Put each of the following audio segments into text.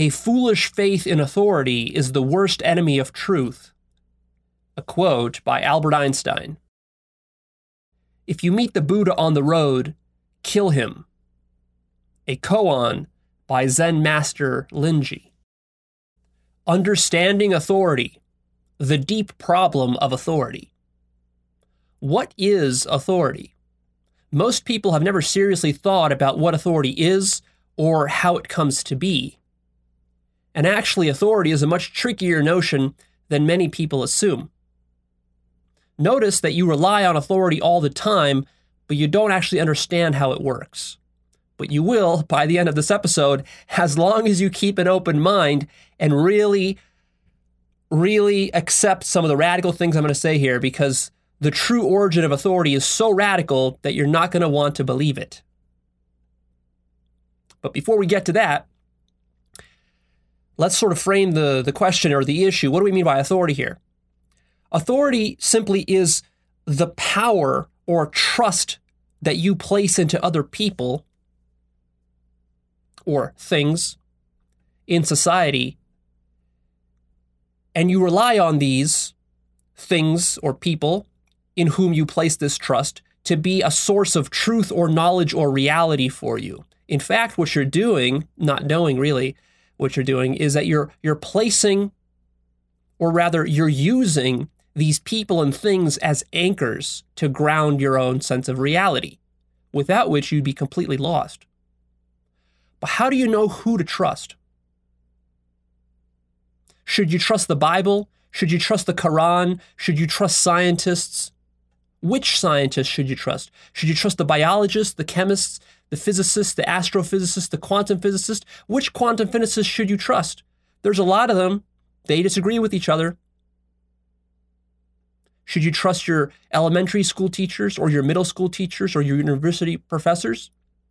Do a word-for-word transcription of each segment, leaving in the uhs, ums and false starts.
A foolish faith in authority is the worst enemy of truth. A quote by Albert Einstein. If you meet the Buddha on the road, kill him. A koan by Zen master Linji. Understanding authority, the deep problem of authority. What is authority? Most people have never seriously thought about what authority is or how it comes to be. And actually, authority is a much trickier notion than many people assume. Notice that you rely on authority all the time, but you don't actually understand how it works. But you will by the end of this episode, as long as you keep an open mind and really, really accept some of the radical things I'm going to say here, because the true origin of authority is so radical that you're not going to want to believe it. But before we get to that, let's sort of frame the, the question or the issue. What do we mean by authority here? Authority simply is the power or trust that you place into other people or things in society, and you rely on these things or people in whom you place this trust to be a source of truth or knowledge or reality for you. In fact, what you're doing, not knowing really what you're doing, is that you're you're placing, or rather you're using these people and things as anchors to ground your own sense of reality, without which you'd be completely lost. But how do you know who to trust? Should you trust the Bible? Should you trust the Quran? Should you trust scientists? Which scientists should you trust? Should you trust the biologists, the chemists, the physicists, the astrophysicists, the quantum physicists? Which quantum physicists should you trust? There's a lot of them. They disagree with each other. Should you trust your elementary school teachers or your middle school teachers or your university professors?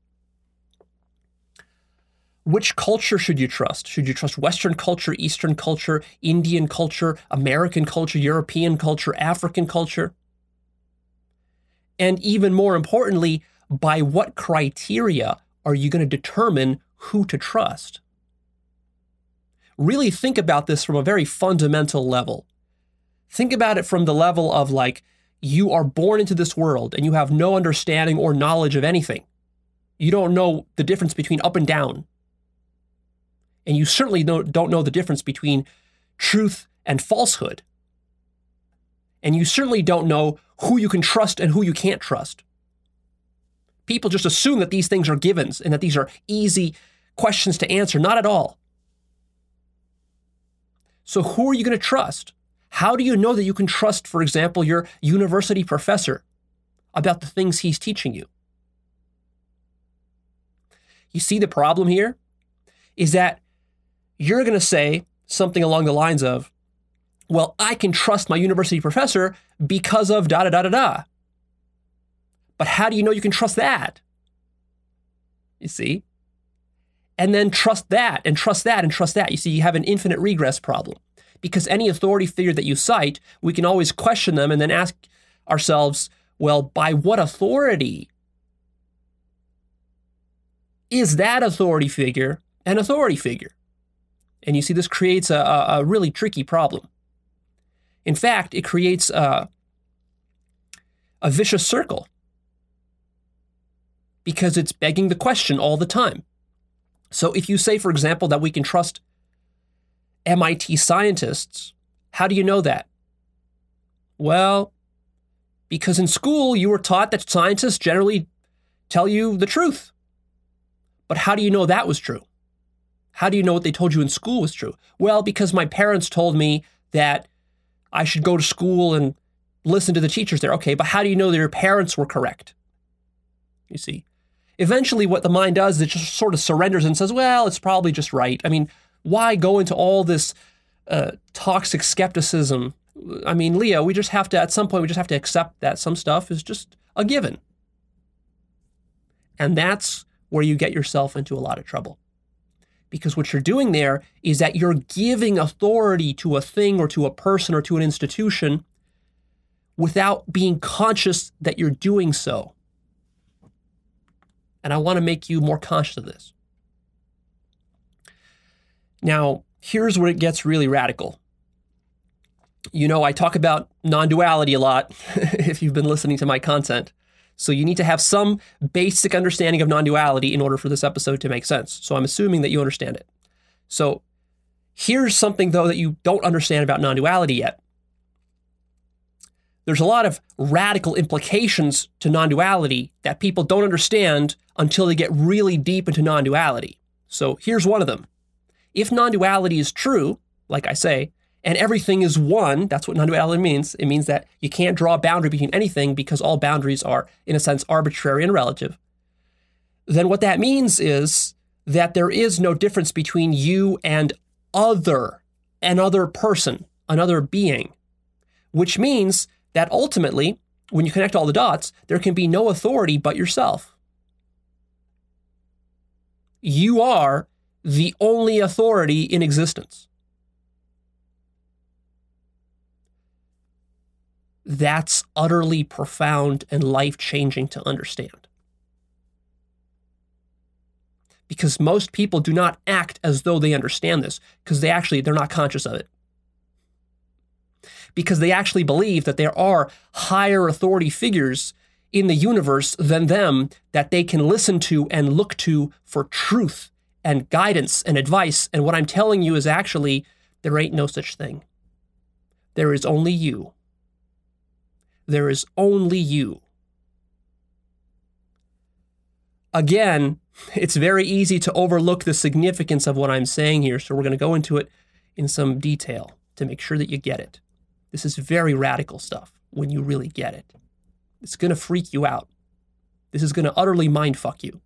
Which culture should you trust? Should you trust Western culture, Eastern culture, Indian culture, American culture, European culture, African culture? And even more importantly, by what criteria are you going to determine who to trust? Really think about this from a very fundamental level. Think about it from the level of like, you are born into this world and you have no understanding or knowledge of anything. You don't know the difference between up and down. And you certainly don't know the difference between truth and falsehood. And you certainly don't know who you can trust and who you can't trust. People just assume that these things are givens and that these are easy questions to answer. Not at all. So who are you going to trust? How do you know that you can trust, for example, your university professor about the things he's teaching you? You see the problem here is that you're going to say something along the lines of, well, I can trust my university professor because of da da da da da. But how do you know you can trust that? You see? And then trust that and trust that and trust that. You see, you have an infinite regress problem. Because any authority figure that you cite, we can always question them and then ask ourselves, well, by what authority is that authority figure an authority figure? And you see, this creates a, a really tricky problem. In fact, it creates a, a vicious circle because it's begging the question all the time. So if you say, for example, that we can trust M I T scientists, how do you know that? Well, because in school you were taught that scientists generally tell you the truth. But how do you know that was true? How do you know what they told you in school was true? Well, because my parents told me that I should go to school and listen to the teachers there. Okay, but how do you know that your parents were correct? You see, eventually what the mind does is it just sort of surrenders and says, well, it's probably just right. I mean, why go into all this uh, toxic skepticism? I mean, Leo, we just have to, at some point, we just have to accept that some stuff is just a given. And that's where you get yourself into a lot of trouble. Because what you're doing there is that you're giving authority to a thing or to a person or to an institution without being conscious that you're doing so. And I want to make you more conscious of this. Now, here's where it gets really radical. You know, I talk about non-duality a lot if you've been listening to my content. So you need to have some basic understanding of non-duality in order for this episode to make sense. So I'm assuming that you understand it. So here's something, though, that you don't understand about non-duality yet. There's a lot of radical implications to non-duality that people don't understand until they get really deep into non-duality. So here's one of them. If non-duality is true, like I say, and everything is one, that's what non-duality means. It means that you can't draw a boundary between anything because all boundaries are, in a sense, arbitrary and relative. Then what that means is that there is no difference between you and other, another person, another being, which means that ultimately, when you connect all the dots, there can be no authority but yourself. You are the only authority in existence. That's utterly profound and life-changing to understand. Because most people do not act as though they understand this, because they actually, they're not conscious of it. Because they actually believe that there are higher authority figures in the universe than them that they can listen to and look to for truth and guidance and advice. And what I'm telling you is actually, there ain't no such thing. There is only you. There is only you. Again, it's very easy to overlook the significance of what I'm saying here, so we're going to go into it in some detail to make sure that you get it. This is very radical stuff when you really get it. It's going to freak you out. This is going to utterly mindfuck you.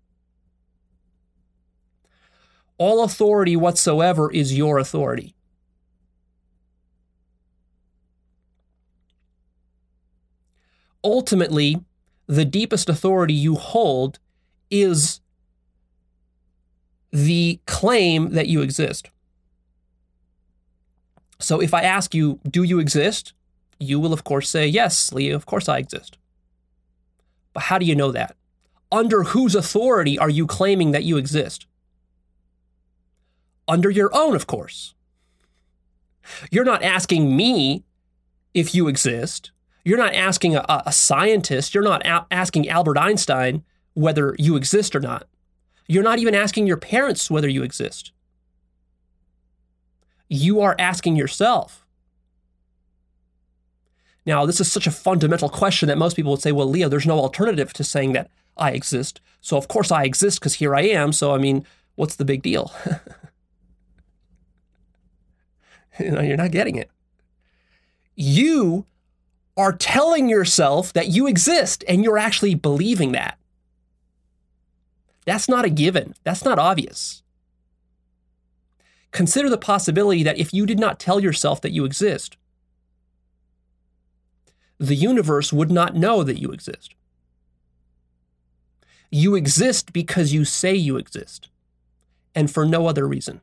All authority whatsoever is your authority. Ultimately, the deepest authority you hold is the claim that you exist. So if I ask you, do you exist? You will, of course, say, yes, Lee, of course I exist. But how do you know that? Under whose authority are you claiming that you exist? Under your own, of course. You're not asking me if you exist. You're not asking a, a scientist. You're not a- asking Albert Einstein whether you exist or not. You're not even asking your parents whether you exist. You are asking yourself. Now, this is such a fundamental question that most people would say, well, Leo, there's no alternative to saying that I exist. So of course I exist because here I am. So, I mean, what's the big deal? You know, you're not getting it. You are telling yourself that you exist and you're actually believing that. That's not a given. That's not obvious. Consider the possibility that if you did not tell yourself that you exist, the universe would not know that you exist. You exist because you say you exist, and for no other reason.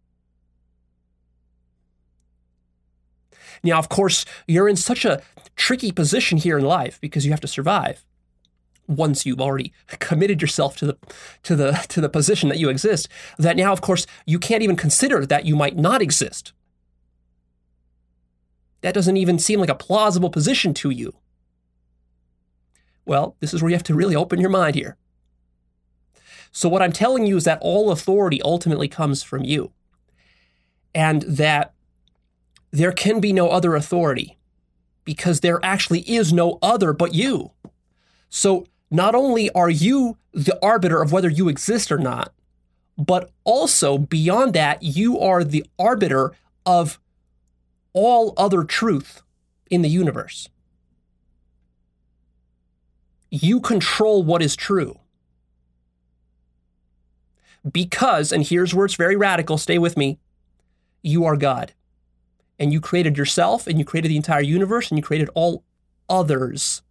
Now, of course, you're in such a tricky position here in life because you have to survive. Once you've already committed yourself to the to the to the position that you exist, that now, of course, you can't even consider that you might not exist. That doesn't even seem like a plausible position to you. Well, this is where you have to really open your mind here. So what I'm telling you is that all authority ultimately comes from you, and that there can be no other authority because there actually is no other but you. So not only are you the arbiter of whether you exist or not, but also beyond that, you are the arbiter of all other truth in the universe. You control what is true. Because, and here's where it's very radical, stay with me, you are God. And you created yourself, and you created the entire universe, and you created all others.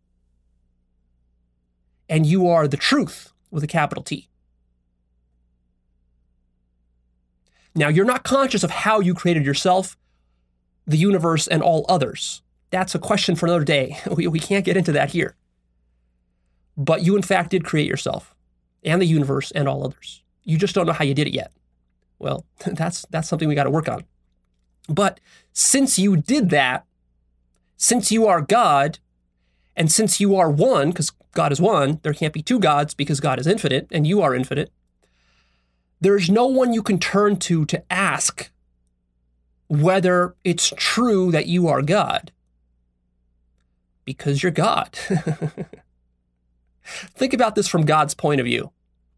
And you are the truth with a capital T. Now, you're not conscious of how you created yourself, the universe, and all others. That's a question for another day. We, we can't get into that here. But you, in fact, did create yourself and the universe and all others. You just don't know how you did it yet. Well, that's that's something we got to work on. But since you did that, since you are God, and since you are one, because God is one, there can't be two gods because God is infinite and you are infinite, there's no one you can turn to to ask whether it's true that you are God. Because you're God. Think about this from God's point of view.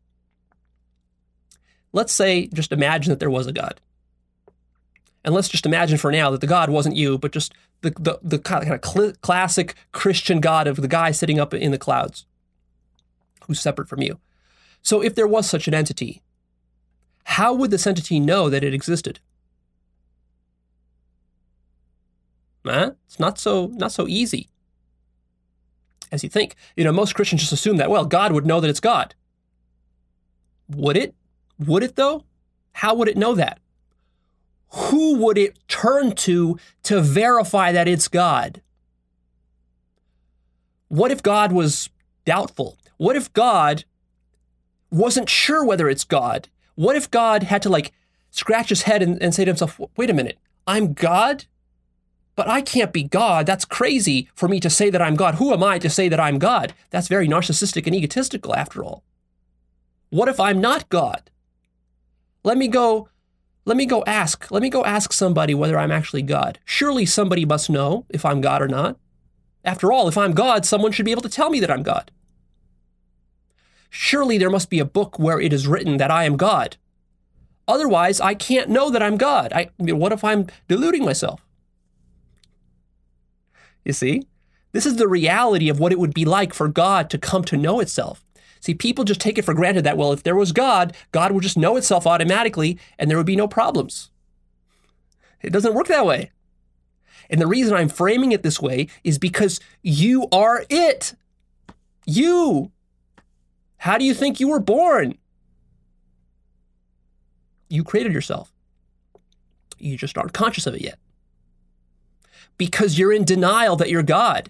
Let's say, just imagine that there was a God. And let's just imagine for now that the God wasn't you, but just the, the, the kind of cl- classic Christian God of the guy sitting up in the clouds who's separate from you. So if there was such an entity, how would this entity know that it existed? Huh? It's not so, not so easy as you think. You know, most Christians just assume that, well, God would know that it's God. Would it? Would it though? How would it know that? Who would it turn to to verify that it's God? What if God was doubtful? What if God wasn't sure whether it's God? What if God had to like scratch his head and, and say to himself, wait a minute, I'm God? But I can't be God. That's crazy for me to say that I'm God. Who am I to say that I'm God? That's very narcissistic and egotistical after all. What if I'm not God? Let me go, let me go ask, let me go ask somebody whether I'm actually God. Surely somebody must know if I'm God or not. After all, if I'm God, someone should be able to tell me that I'm God. Surely there must be a book where it is written that I am God. Otherwise, I can't know that I'm God. I, I mean, what if I'm deluding myself? You see, this is the reality of what it would be like for God to come to know itself. See, people just take it for granted that, well, if there was God, God would just know itself automatically and there would be no problems. It doesn't work that way. And the reason I'm framing it this way is because you are it. You. How do you think you were born? You created yourself. You just aren't conscious of it yet. Because you're in denial that you're God.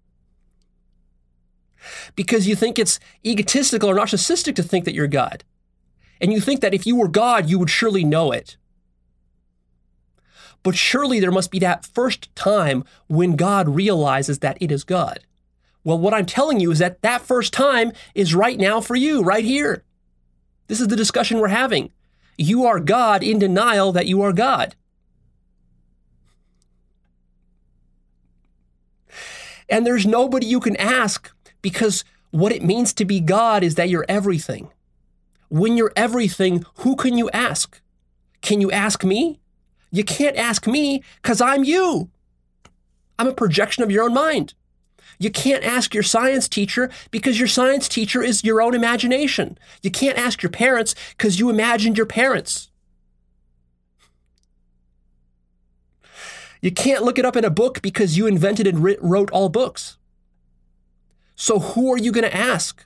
Because you think it's egotistical or narcissistic to think that you're God. And you think that if you were God, you would surely know it. But surely there must be that first time when God realizes that it is God. Well, what I'm telling you is that that first time is right now for you, right here. This is the discussion we're having. You are God in denial that you are God. And there's nobody you can ask, because what it means to be God is that you're everything. When you're everything, who can you ask? Can you ask me? You can't ask me because I'm you. I'm a projection of your own mind. You can't ask your science teacher because your science teacher is your own imagination. You can't ask your parents because you imagined your parents. You can't look it up in a book because you invented and wrote all books. So who are you going to ask?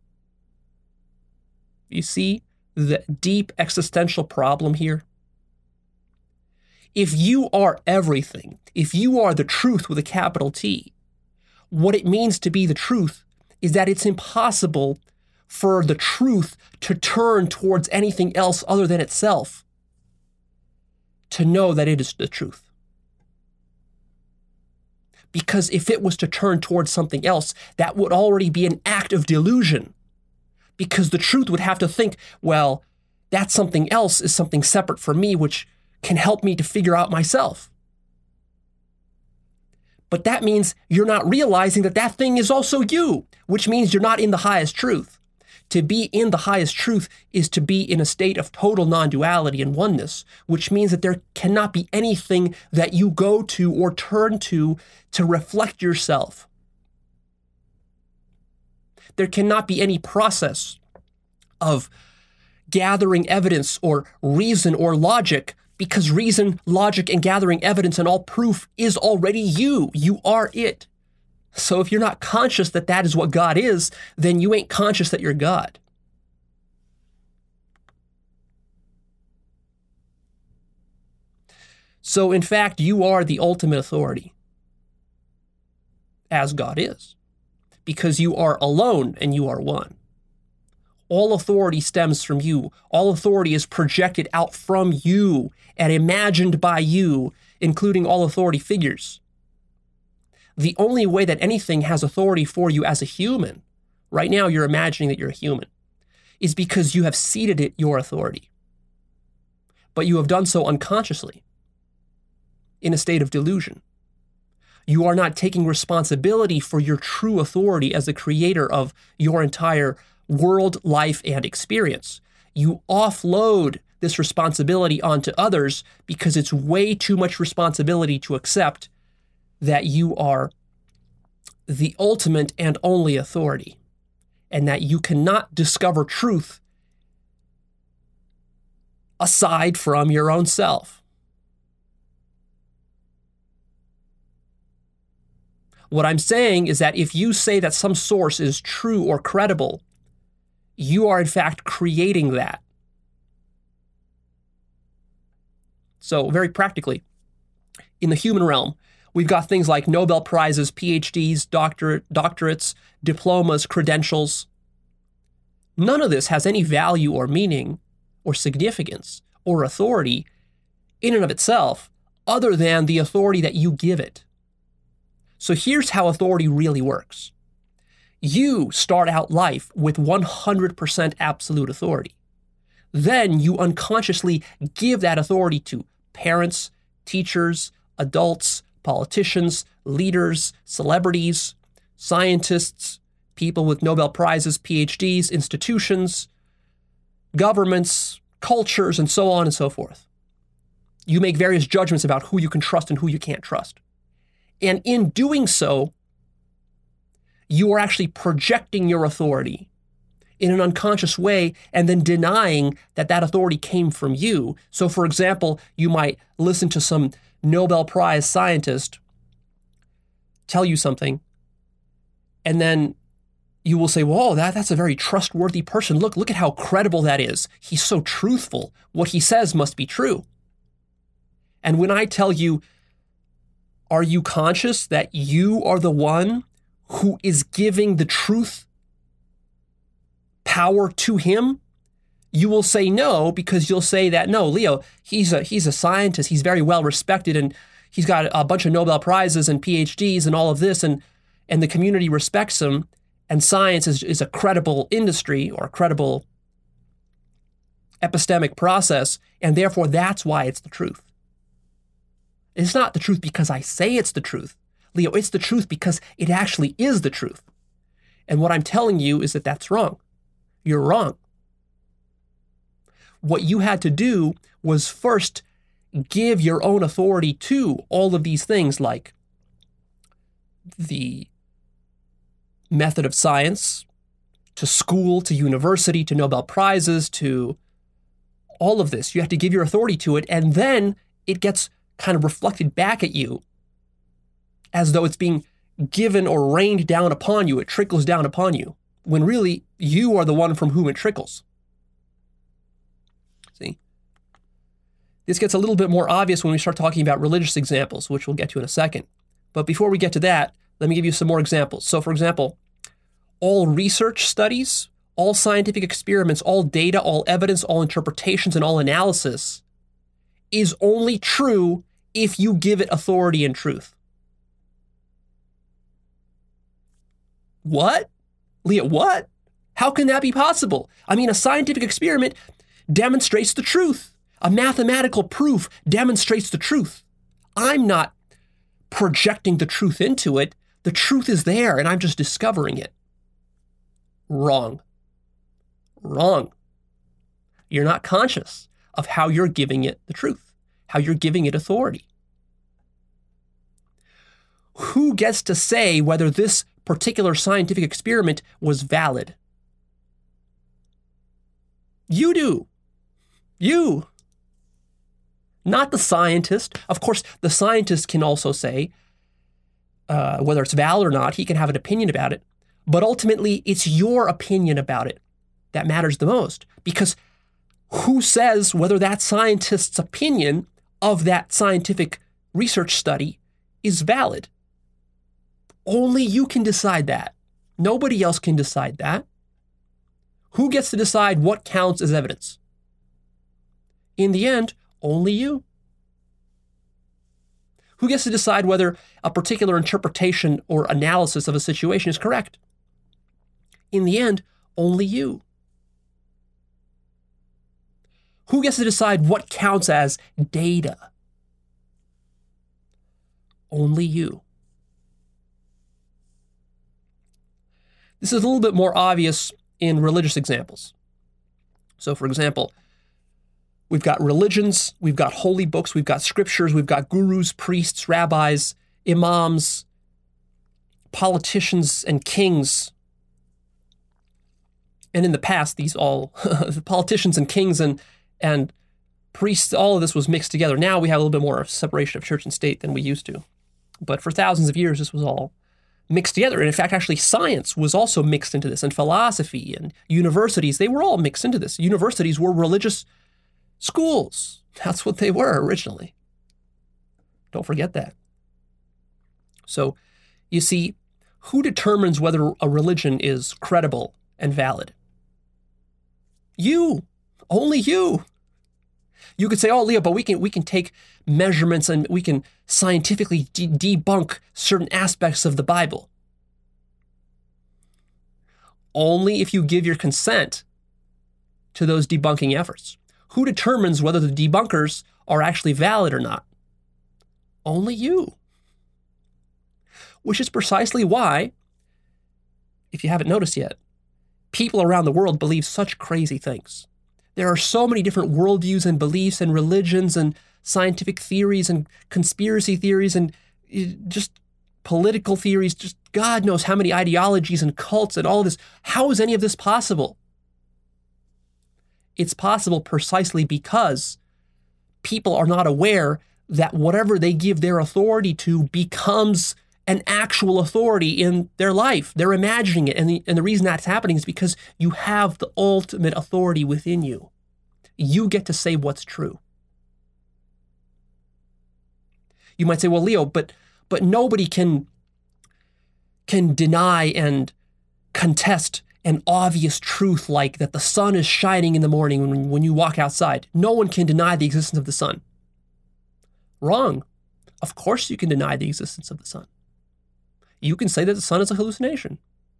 You see the deep existential problem here? If you are everything, if you are the truth with a capital T, what it means to be the truth is that it's impossible for the truth to turn towards anything else other than itself to know that it is the truth. Because if it was to turn towards something else, that would already be an act of delusion. Because the truth would have to think, well, that something else is something separate from me, which can help me to figure out myself. But that means you're not realizing that that thing is also you, which means you're not in the highest truth. To be in the highest truth is to be in a state of total non-duality and oneness, which means that there cannot be anything that you go to or turn to to reflect yourself. There cannot be any process of gathering evidence or reason or logic, because reason, logic, and gathering evidence and all proof is already you. You are it. So if you're not conscious that that is what God is, then you ain't conscious that you're God. So in fact, you are the ultimate authority, as God is, because you are alone and you are one. All authority stems from you. All authority is projected out from you and imagined by you, including all authority figures. The only way that anything has authority for you as a human, right now you're imagining that you're a human, is because you have ceded it your authority. But you have done so unconsciously, in a state of delusion. You are not taking responsibility for your true authority as the creator of your entire world, life, and experience. You offload this responsibility onto others because it's way too much responsibility to accept that you are the ultimate and only authority, and that you cannot discover truth aside from your own self. What I'm saying is that if you say that some source is true or credible, you are in fact creating that. So very practically, in the human realm, we've got things like Nobel Prizes, P H Ds, doctorate, doctorates, diplomas, credentials. None of this has any value or meaning or significance or authority in and of itself other than the authority that you give it. So here's how authority really works. You start out life with one hundred percent absolute authority. Then you unconsciously give that authority to parents, teachers, adults, politicians, leaders, celebrities, scientists, people with Nobel Prizes, P H Ds, institutions, governments, cultures, and so on and so forth. You make various judgments about who you can trust and who you can't trust. And in doing so, you are actually projecting your authority in an unconscious way and then denying that that authority came from you. So, for example, you might listen to some Nobel Prize scientist tell you something, and then you will say, whoa, that, that's a very trustworthy person. Look, look at how credible that is. He's so truthful. What he says must be true. And when I tell you, are you conscious that you are the one who is giving the truth power to him? You will say no, because you'll say that, no, Leo, he's a he's a scientist, he's very well respected, and he's got a bunch of Nobel Prizes and P H Ds and all of this, and and the community respects him, and science is, is a credible industry or a credible epistemic process, and therefore that's why it's the truth. It's not the truth because I say it's the truth. Leo, it's the truth because it actually is the truth. And what I'm telling you is that that's wrong. You're wrong. What you had to do was first give your own authority to all of these things, like the method of science, to school, to university, to Nobel Prizes, to all of this. You have to give your authority to it, and then it gets kind of reflected back at you as though it's being given or rained down upon you. It trickles down upon you, when really you are the one from whom it trickles. See? This gets a little bit more obvious when we start talking about religious examples, which we'll get to in a second. But before we get to that, let me give you some more examples. So, for example, all research studies, all scientific experiments, all data, all evidence, all interpretations, and all analysis is only true if you give it authority and truth. What? Leah, what? How can that be possible? I mean, a scientific experiment demonstrates the truth. A mathematical proof demonstrates the truth. I'm not projecting the truth into it. The truth is there, and I'm just discovering it. Wrong. Wrong. You're not conscious of how you're giving it the truth, how you're giving it authority. Who gets to say whether this particular scientific experiment was valid? You do. You. Not the scientist. Of course, the scientist can also say uh, whether it's valid or not. He can have an opinion about it. But ultimately, it's your opinion about it that matters the most. Because who says whether that scientist's opinion of that scientific research study is valid? Only you can decide that. Nobody else can decide that. Who gets to decide what counts as evidence? In the end, only you. Who gets to decide whether a particular interpretation or analysis of a situation is correct? In the end, only you. Who gets to decide what counts as data? Only you. This is a little bit more obvious in religious examples. So, for example, we've got religions, we've got holy books, we've got scriptures, we've got gurus, priests, rabbis, imams, politicians, and kings. And in the past, these all, the politicians and kings and, and priests, all of this was mixed together. Now we have a little bit more separation of church and state than we used to. But for thousands of years, this was all mixed together. And in fact, actually, science was also mixed into this, and philosophy and universities, they were all mixed into this. Universities were religious schools. That's what they were originally. Don't forget that. So, you see, who determines whether a religion is credible and valid? You. Only you. You could say, oh, Leo, but we can we can take measurements and we can scientifically de- debunk certain aspects of the Bible. Only if you give your consent to those debunking efforts. Who determines whether the debunkers are actually valid or not? Only you. Which is precisely why, if you haven't noticed yet, people around the world believe such crazy things. There are so many different worldviews and beliefs and religions and scientific theories and conspiracy theories and just political theories, just God knows how many ideologies and cults and all this. How is any of this possible? It's possible precisely because people are not aware that whatever they give their authority to becomes an actual authority in their life. They're imagining it. And the, and the reason that's happening is because you have the ultimate authority within you. You get to say what's true. You might say, well, Leo, but but nobody can, can deny and contest an obvious truth like that the sun is shining in the morning when, when you walk outside. No one can deny the existence of the sun. Wrong. Of course you can deny the existence of the sun. You can say that the sun is a hallucination.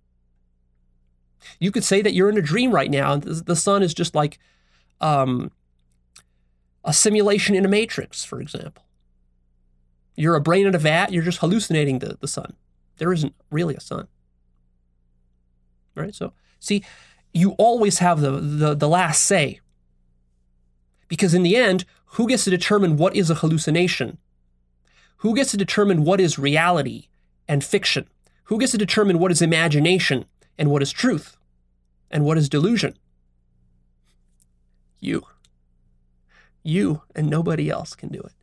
You could say that you're in a dream right now and the sun is just like um, a simulation in a matrix, for example. You're a brain in a vat, you're just hallucinating the, the sun. There isn't really a sun. Right? So, see, you always have the, the, the last say. Because in the end, who gets to determine what is a hallucination? Who gets to determine what is reality and fiction? Who gets to determine what is imagination and what is truth and what is delusion? You. You and nobody else can do it.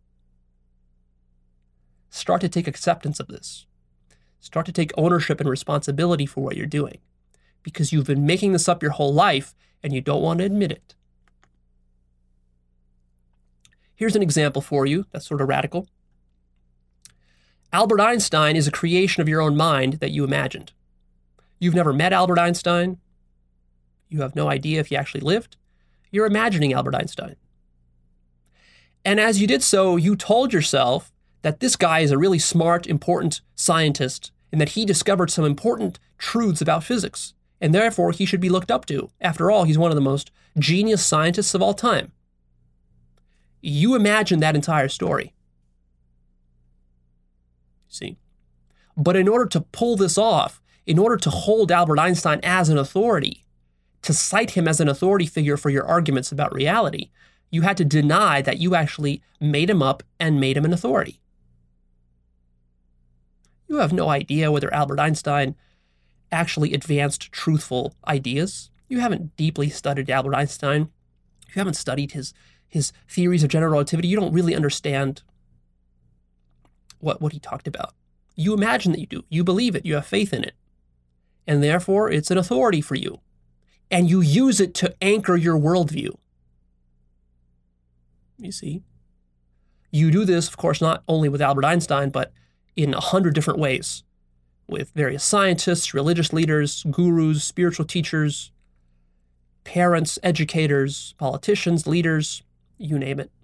Start to take acceptance of this. Start to take ownership and responsibility for what you're doing, because you've been making this up your whole life and you don't want to admit it. Here's an example for you that's sort of radical. Albert Einstein is a creation of your own mind that you imagined. You've never met Albert Einstein. You have no idea if he actually lived. You're imagining Albert Einstein. And as you did so, you told yourself that this guy is a really smart, important scientist and that he discovered some important truths about physics, and therefore he should be looked up to. After all, he's one of the most genius scientists of all time. You imagined that entire story. See? But in order to pull this off, in order to hold Albert Einstein as an authority, to cite him as an authority figure for your arguments about reality, you had to deny that you actually made him up and made him an authority. You have no idea whether Albert Einstein actually advanced truthful ideas. You haven't deeply studied Albert Einstein. You haven't studied his, his theories of general relativity. You don't really understand what, what he talked about. You imagine that you do. You believe it. You have faith in it. And therefore, it's an authority for you. And you use it to anchor your worldview. You see? You do this, of course, not only with Albert Einstein, but in a hundred different ways, with various scientists, religious leaders, gurus, spiritual teachers, parents, educators, politicians, leaders, you name it.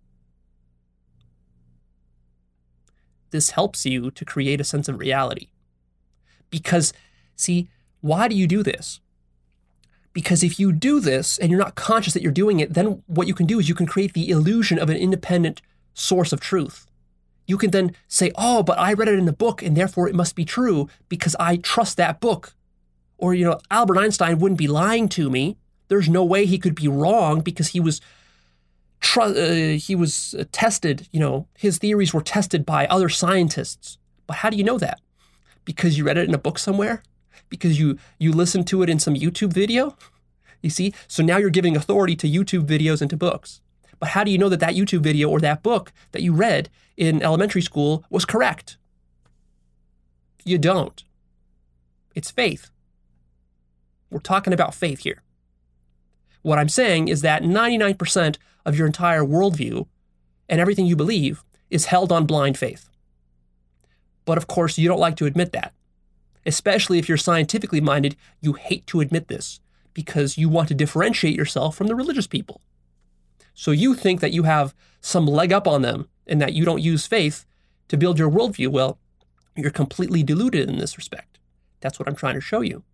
This helps you to create a sense of reality. Because, see, why do you do this? Because if you do this and you're not conscious that you're doing it, then what you can do is you can create the illusion of an independent source of truth. You can then say, oh, but I read it in a book and therefore it must be true because I trust that book. Or, you know, Albert Einstein wouldn't be lying to me. There's no way he could be wrong because he was tr- uh, he was tested, you know, his theories were tested by other scientists. But how do you know that? Because you read it in a book somewhere? Because you you listened to it in some YouTube video? You see? So now you're giving authority to YouTube videos and to books. But how do you know that that YouTube video or that book that you read in elementary school was correct? You don't. It's faith. We're talking about faith here. What I'm saying is that ninety-nine percent of your entire worldview and everything you believe is held on blind faith. But of course, you don't like to admit that. Especially if you're scientifically minded, you hate to admit this because you want to differentiate yourself from the religious people. So you think that you have some leg up on them and that you don't use faith to build your worldview. Well, you're completely deluded in this respect. That's what I'm trying to show you.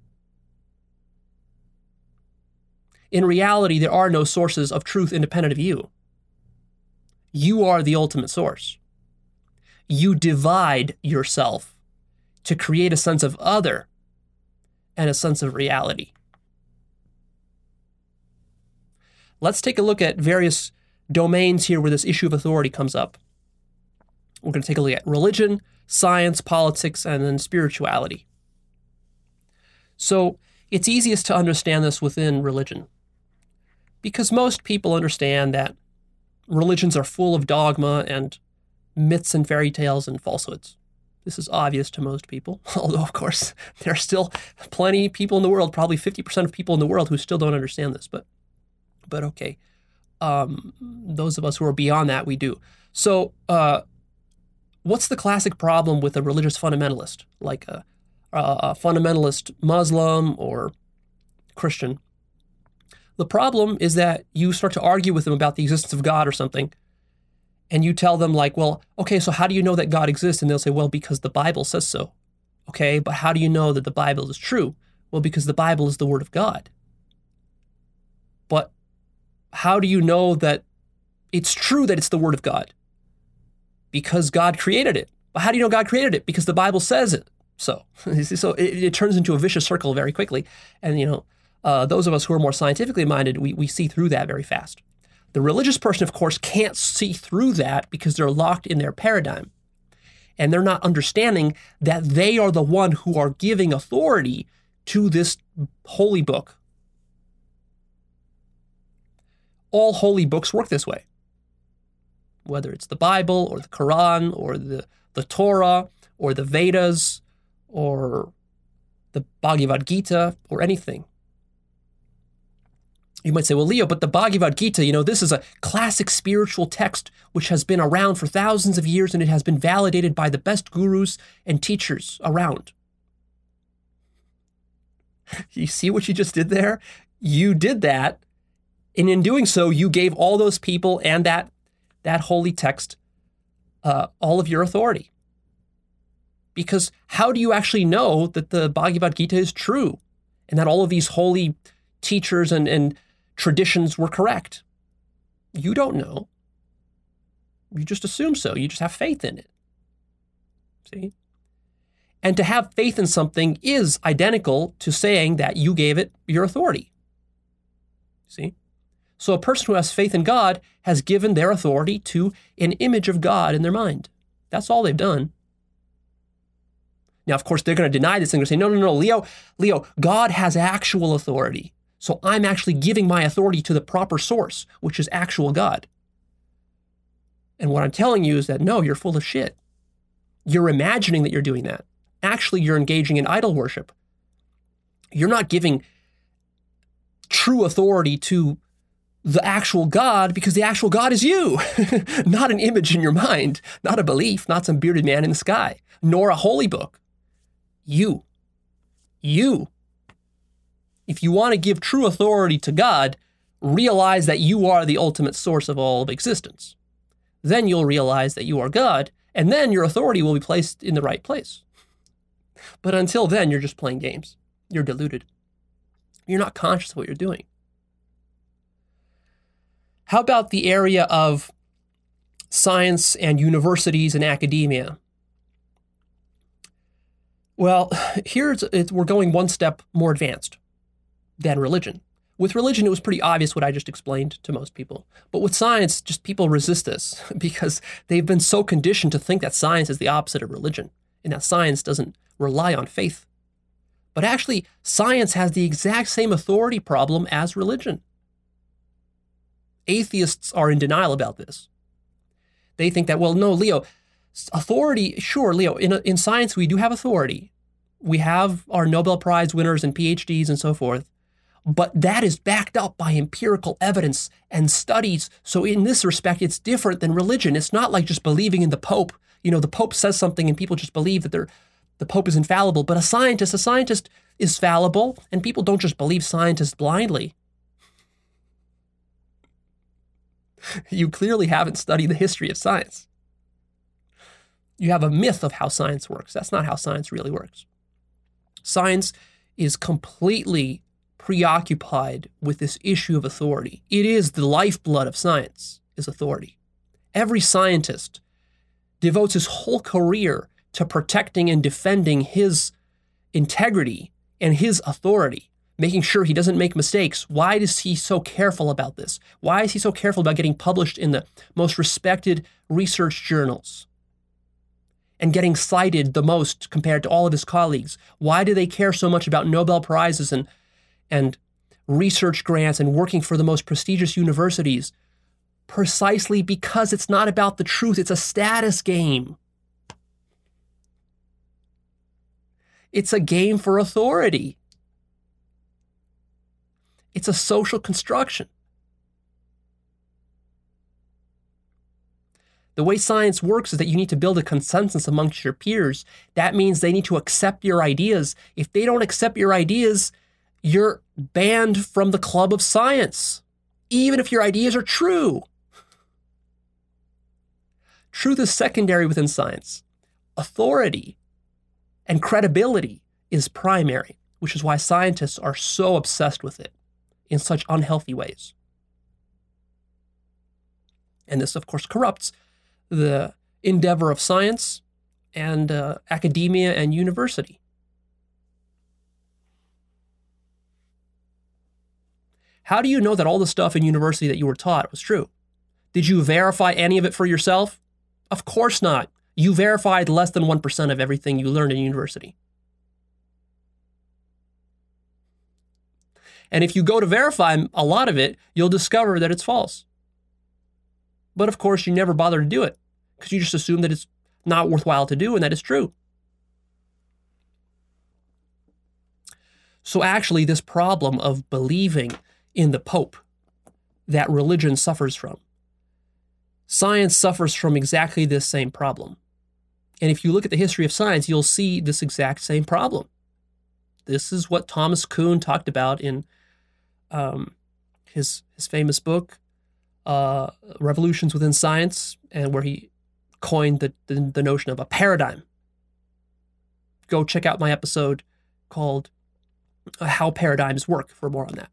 In reality, there are no sources of truth independent of you. You are the ultimate source. You divide yourself to create a sense of other and a sense of reality. Let's take a look at various domains here where this issue of authority comes up. We're going to take a look at religion, science, politics, and then spirituality. So it's easiest to understand this within religion because most people understand that religions are full of dogma and myths and fairy tales and falsehoods. This is obvious to most people, although, of course, there are still plenty of people in the world, probably fifty percent of people in the world who still don't understand this, but but okay. Um, those of us who are beyond that, we do. So uh, what's the classic problem with a religious fundamentalist, like a, a fundamentalist Muslim or Christian? The problem is that you start to argue with them about the existence of God or something, and you tell them like, well, okay, so how do you know that God exists? And they'll say, well, because the Bible says so. Okay, but how do you know that the Bible is true? Well, because the Bible is the Word of God. But how do you know that it's true that it's the Word of God? Because God created it. But how do you know God created it? Because the Bible says it. So, so it, it turns into a vicious circle very quickly. And, you know, uh, those of us who are more scientifically minded, we, we see through that very fast. The religious person, of course, can't see through that because they're locked in their paradigm. And they're not understanding that they are the one who are giving authority to this holy book. All holy books work this way. Whether it's the Bible or the Quran or the, the Torah or the Vedas or the Bhagavad Gita or anything. You might say, well, Leo, but the Bhagavad Gita, you know, this is a classic spiritual text which has been around for thousands of years and it has been validated by the best gurus and teachers around. You see what you just did there? You did that, and in doing so, you gave all those people and that, that holy text uh, all of your authority. Because how do you actually know that the Bhagavad Gita is true and that all of these holy teachers and, and traditions were correct? You don't know. You just assume so. You just have faith in it. See? And to have faith in something is identical to saying that you gave it your authority. See? So a person who has faith in God has given their authority to an image of God in their mind. That's all they've done. Now, of course, they're going to deny this and they're going to say, no, no, no, Leo, Leo, God has actual authority. So I'm actually giving my authority to the proper source, which is actual God. And what I'm telling you is that, no, you're full of shit. You're imagining that you're doing that. Actually, you're engaging in idol worship. You're not giving true authority to the actual God because the actual God is you, not an image in your mind, not a belief, not some bearded man in the sky, nor a holy book. You. You. If you want to give true authority to God, realize that you are the ultimate source of all of existence. Then you'll realize that you are God, and then your authority will be placed in the right place. But until then, you're just playing games. You're deluded. You're not conscious of what you're doing. How about the area of science and universities and academia? Well, here's it's, we're going one step more advanced than religion. With religion, it was pretty obvious what I just explained to most people. But with science, just people resist this because they've been so conditioned to think that science is the opposite of religion and that science doesn't rely on faith. But actually, science has the exact same authority problem as religion. Atheists are in denial about this. They think that, well, no, Leo, authority, sure, Leo, in, in science, we do have authority. We have our Nobel Prize winners and P H Ds and so forth. But that is backed up by empirical evidence and studies. So in this respect, it's different than religion. It's not like just believing in the Pope. You know, the Pope says something and people just believe that they're, the Pope is infallible. But a scientist, a scientist is fallible, and people don't just believe scientists blindly. You clearly haven't studied the history of science. You have a myth of how science works. That's not how science really works. Science is completely preoccupied with this issue of authority. It is the lifeblood of science, is authority. Every scientist devotes his whole career to protecting and defending his integrity and his authority, making sure he doesn't make mistakes. Why is he so careful about this? Why is he so careful about getting published in the most respected research journals and getting cited the most compared to all of his colleagues? Why do they care so much about Nobel Prizes and and research grants and working for the most prestigious universities? Precisely because it's not about the truth. It's a status game. It's a game for authority. It's a social construction. The way science works is that you need to build a consensus amongst your peers. That means they need to accept your ideas. If they don't accept your ideas, you're banned from the club of science, even if your ideas are true. Truth is secondary within science. Authority and credibility is primary, which is why scientists are so obsessed with it in such unhealthy ways. And this, of course, corrupts the endeavor of science and uh, academia and university. How do you know that all the stuff in university that you were taught was true? Did you verify any of it for yourself? Of course not. You verified less than one percent of everything you learned in university. And if you go to verify a lot of it, you'll discover that it's false. But of course, you never bother to do it because you just assume that it's not worthwhile to do and that it's true. So actually, this problem of believing in the Pope that religion suffers from, science suffers from exactly this same problem. And if you look at the history of science, you'll see this exact same problem. This is what Thomas Kuhn talked about in um, his, his famous book, uh, Revolutions Within Science, and where he coined the, the, the notion of a paradigm. Go check out my episode called How Paradigms Work for more on that.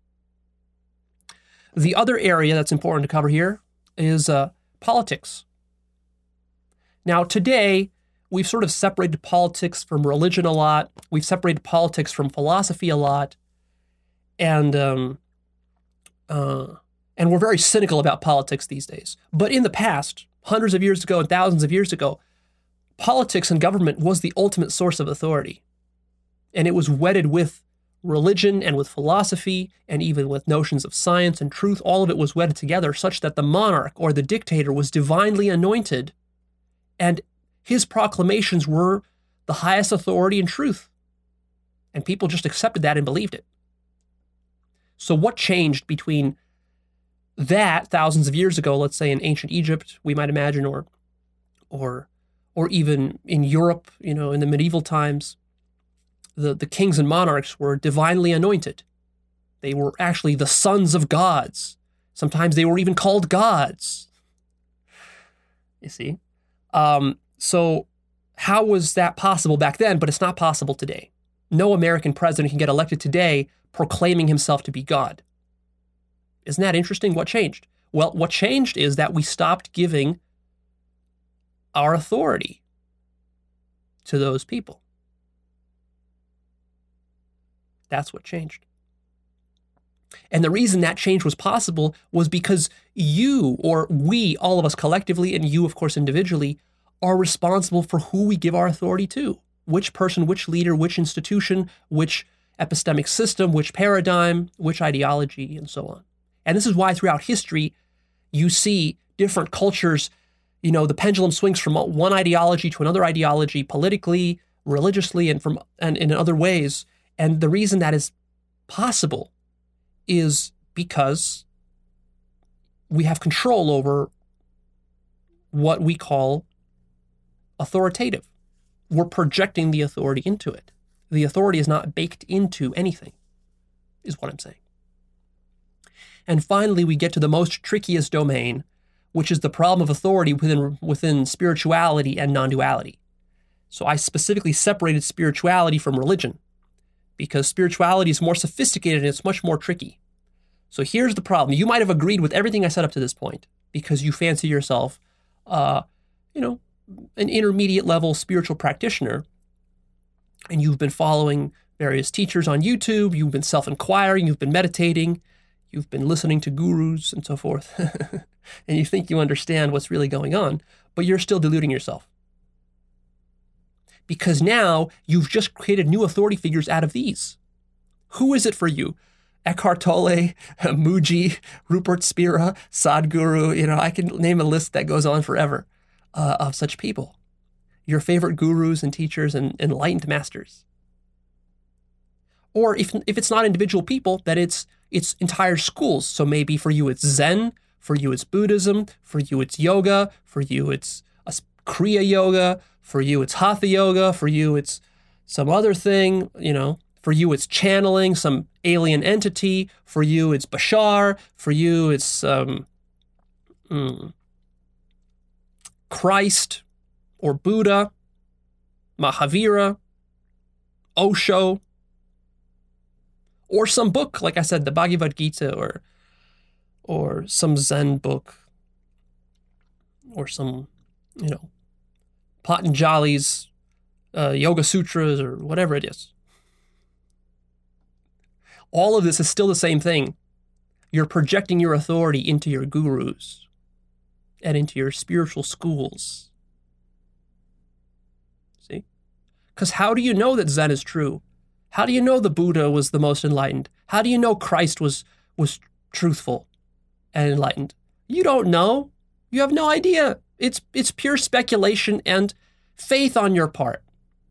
The other area that's important to cover here is uh, politics. Now, today, we've sort of separated politics from religion a lot. We've separated politics from philosophy a lot. And, um, uh, and we're very cynical about politics these days. But in the past, hundreds of years ago and thousands of years ago, politics and government was the ultimate source of authority. And it was wedded with religion and with philosophy and even with notions of science and truth. All of it was wedded together such that the monarch or the dictator was divinely anointed, and his proclamations were the highest authority and truth. And people just accepted that and believed it. So what changed between that thousands of years ago, let's say in ancient Egypt, we might imagine, or or or even in Europe, you know, in the medieval times, the, the kings and monarchs were divinely anointed. They were actually the sons of gods. Sometimes they were even called gods. You see? Um, so how was that possible back then? But it's not possible today. No American president can get elected today proclaiming himself to be God. Isn't that interesting? What changed? Well, what changed is that we stopped giving our authority to those people. That's what changed. And the reason that change was possible was because you, or we, all of us collectively, and you, of course, individually, are responsible for who we give our authority to. Which person, which leader, which institution, which epistemic system, which paradigm, which ideology, and so on. And this is why throughout history, you see different cultures, you know, the pendulum swings from one ideology to another ideology, politically, religiously, and from and in other ways. And the reason that is possible is because we have control over what we call authoritative. We're projecting the authority into it. The authority is not baked into anything, is what I'm saying. And finally, we get to the most trickiest domain, which is the problem of authority within, within spirituality and non-duality. So I specifically separated spirituality from religion because spirituality is more sophisticated and it's much more tricky. So here's the problem. You might have agreed with everything I said up to this point because you fancy yourself, uh, you know, an intermediate level spiritual practitioner, and you've been following various teachers on YouTube, you've been self-inquiring, you've been meditating, you've been listening to gurus and so forth, and you think you understand what's really going on, but you're still deluding yourself. Because now you've just created new authority figures out of these. Who is it for you? Eckhart Tolle, Mooji, Rupert Spira, Sadhguru, you know, I can name a list that goes on forever uh, of such people. Your favorite gurus and teachers and enlightened masters. Or if if it's not individual people, that it's it's entire schools. So maybe for you it's Zen, for you it's Buddhism, for you it's yoga, for you it's a Kriya yoga, for you it's Hatha yoga, for you it's some other thing, you know. For you it's channeling some alien entity, for you it's Bashar, for you it's um, mm, Christ or Buddha, Mahavira, Osho, or some book, like I said, the Bhagavad Gita, or or some Zen book, or some, you know, Patanjali's uh, Yoga Sutras, or whatever it is. All of this is still the same thing. You're projecting your authority into your gurus and into your spiritual schools. See? Because how do you know that Zen is true? How do you know the Buddha was the most enlightened? How do you know Christ was, was truthful and enlightened? You don't know. You have no idea. It's, it's pure speculation and faith on your part.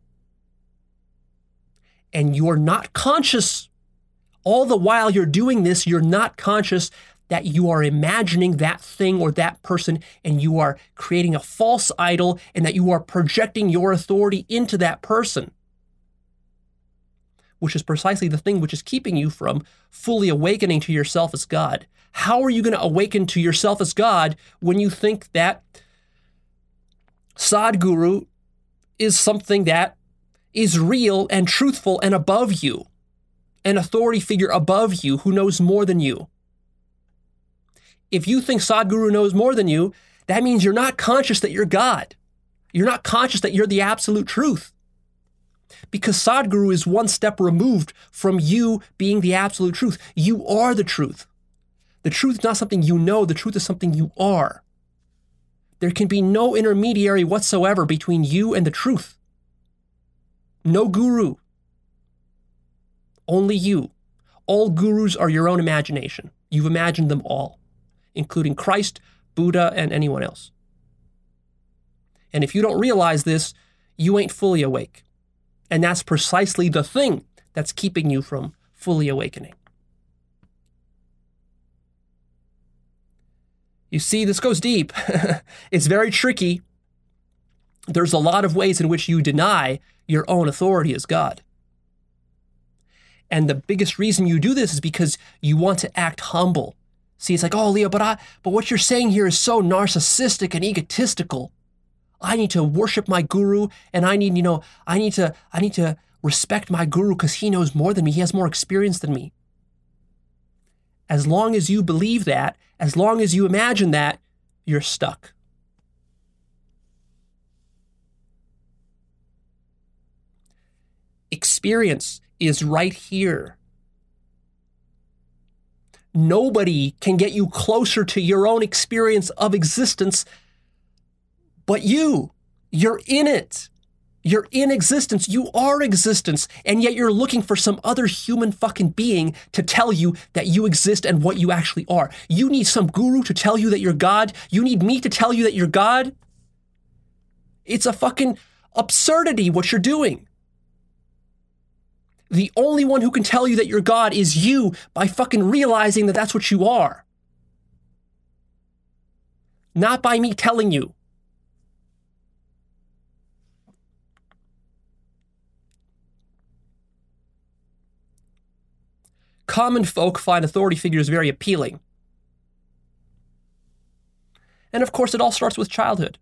And you're not conscious. All the while you're doing this, you're not conscious that you are imagining that thing or that person, and you are creating a false idol, and that you are projecting your authority into that person, which is precisely the thing which is keeping you from fully awakening to yourself as God. How are you going to awaken to yourself as God when you think that Sadhguru is something that is real and truthful and above you? An authority figure above you who knows more than you. If you think Sadhguru knows more than you, that means you're not conscious that you're God. You're not conscious that you're the absolute truth. Because Sadhguru is one step removed from you being the absolute truth. You are the truth. The truth is not something you know. The truth is something you are. There can be no intermediary whatsoever between you and the truth. No guru. Only you. All gurus are your own imagination. You've imagined them all, including Christ, Buddha, and anyone else. And if you don't realize this, you ain't fully awake. And that's precisely the thing that's keeping you from fully awakening. You see, this goes deep. It's very tricky. There's a lot of ways in which you deny your own authority as God. And the biggest reason you do this is because you want to act humble. See, it's like, oh, Leo, but I, but what you're saying here is so narcissistic and egotistical. I need to worship my guru, and I need, you know, I need to, I need to respect my guru because he knows more than me. He has more experience than me. As long as you believe that, as long as you imagine that, you're stuck. Experience is right here. Nobody can get you closer to your own experience of existence but you. You're in it. You're in existence. You are existence. And yet you're looking for some other human fucking being to tell you that you exist and what you actually are. You need some guru to tell you that you're God. You need me to tell you that you're God. It's a fucking absurdity what you're doing. The only one who can tell you that you're God is you by fucking realizing that that's what you are. Not by me telling you. Common folk find authority figures very appealing. And of course, it all starts with childhood.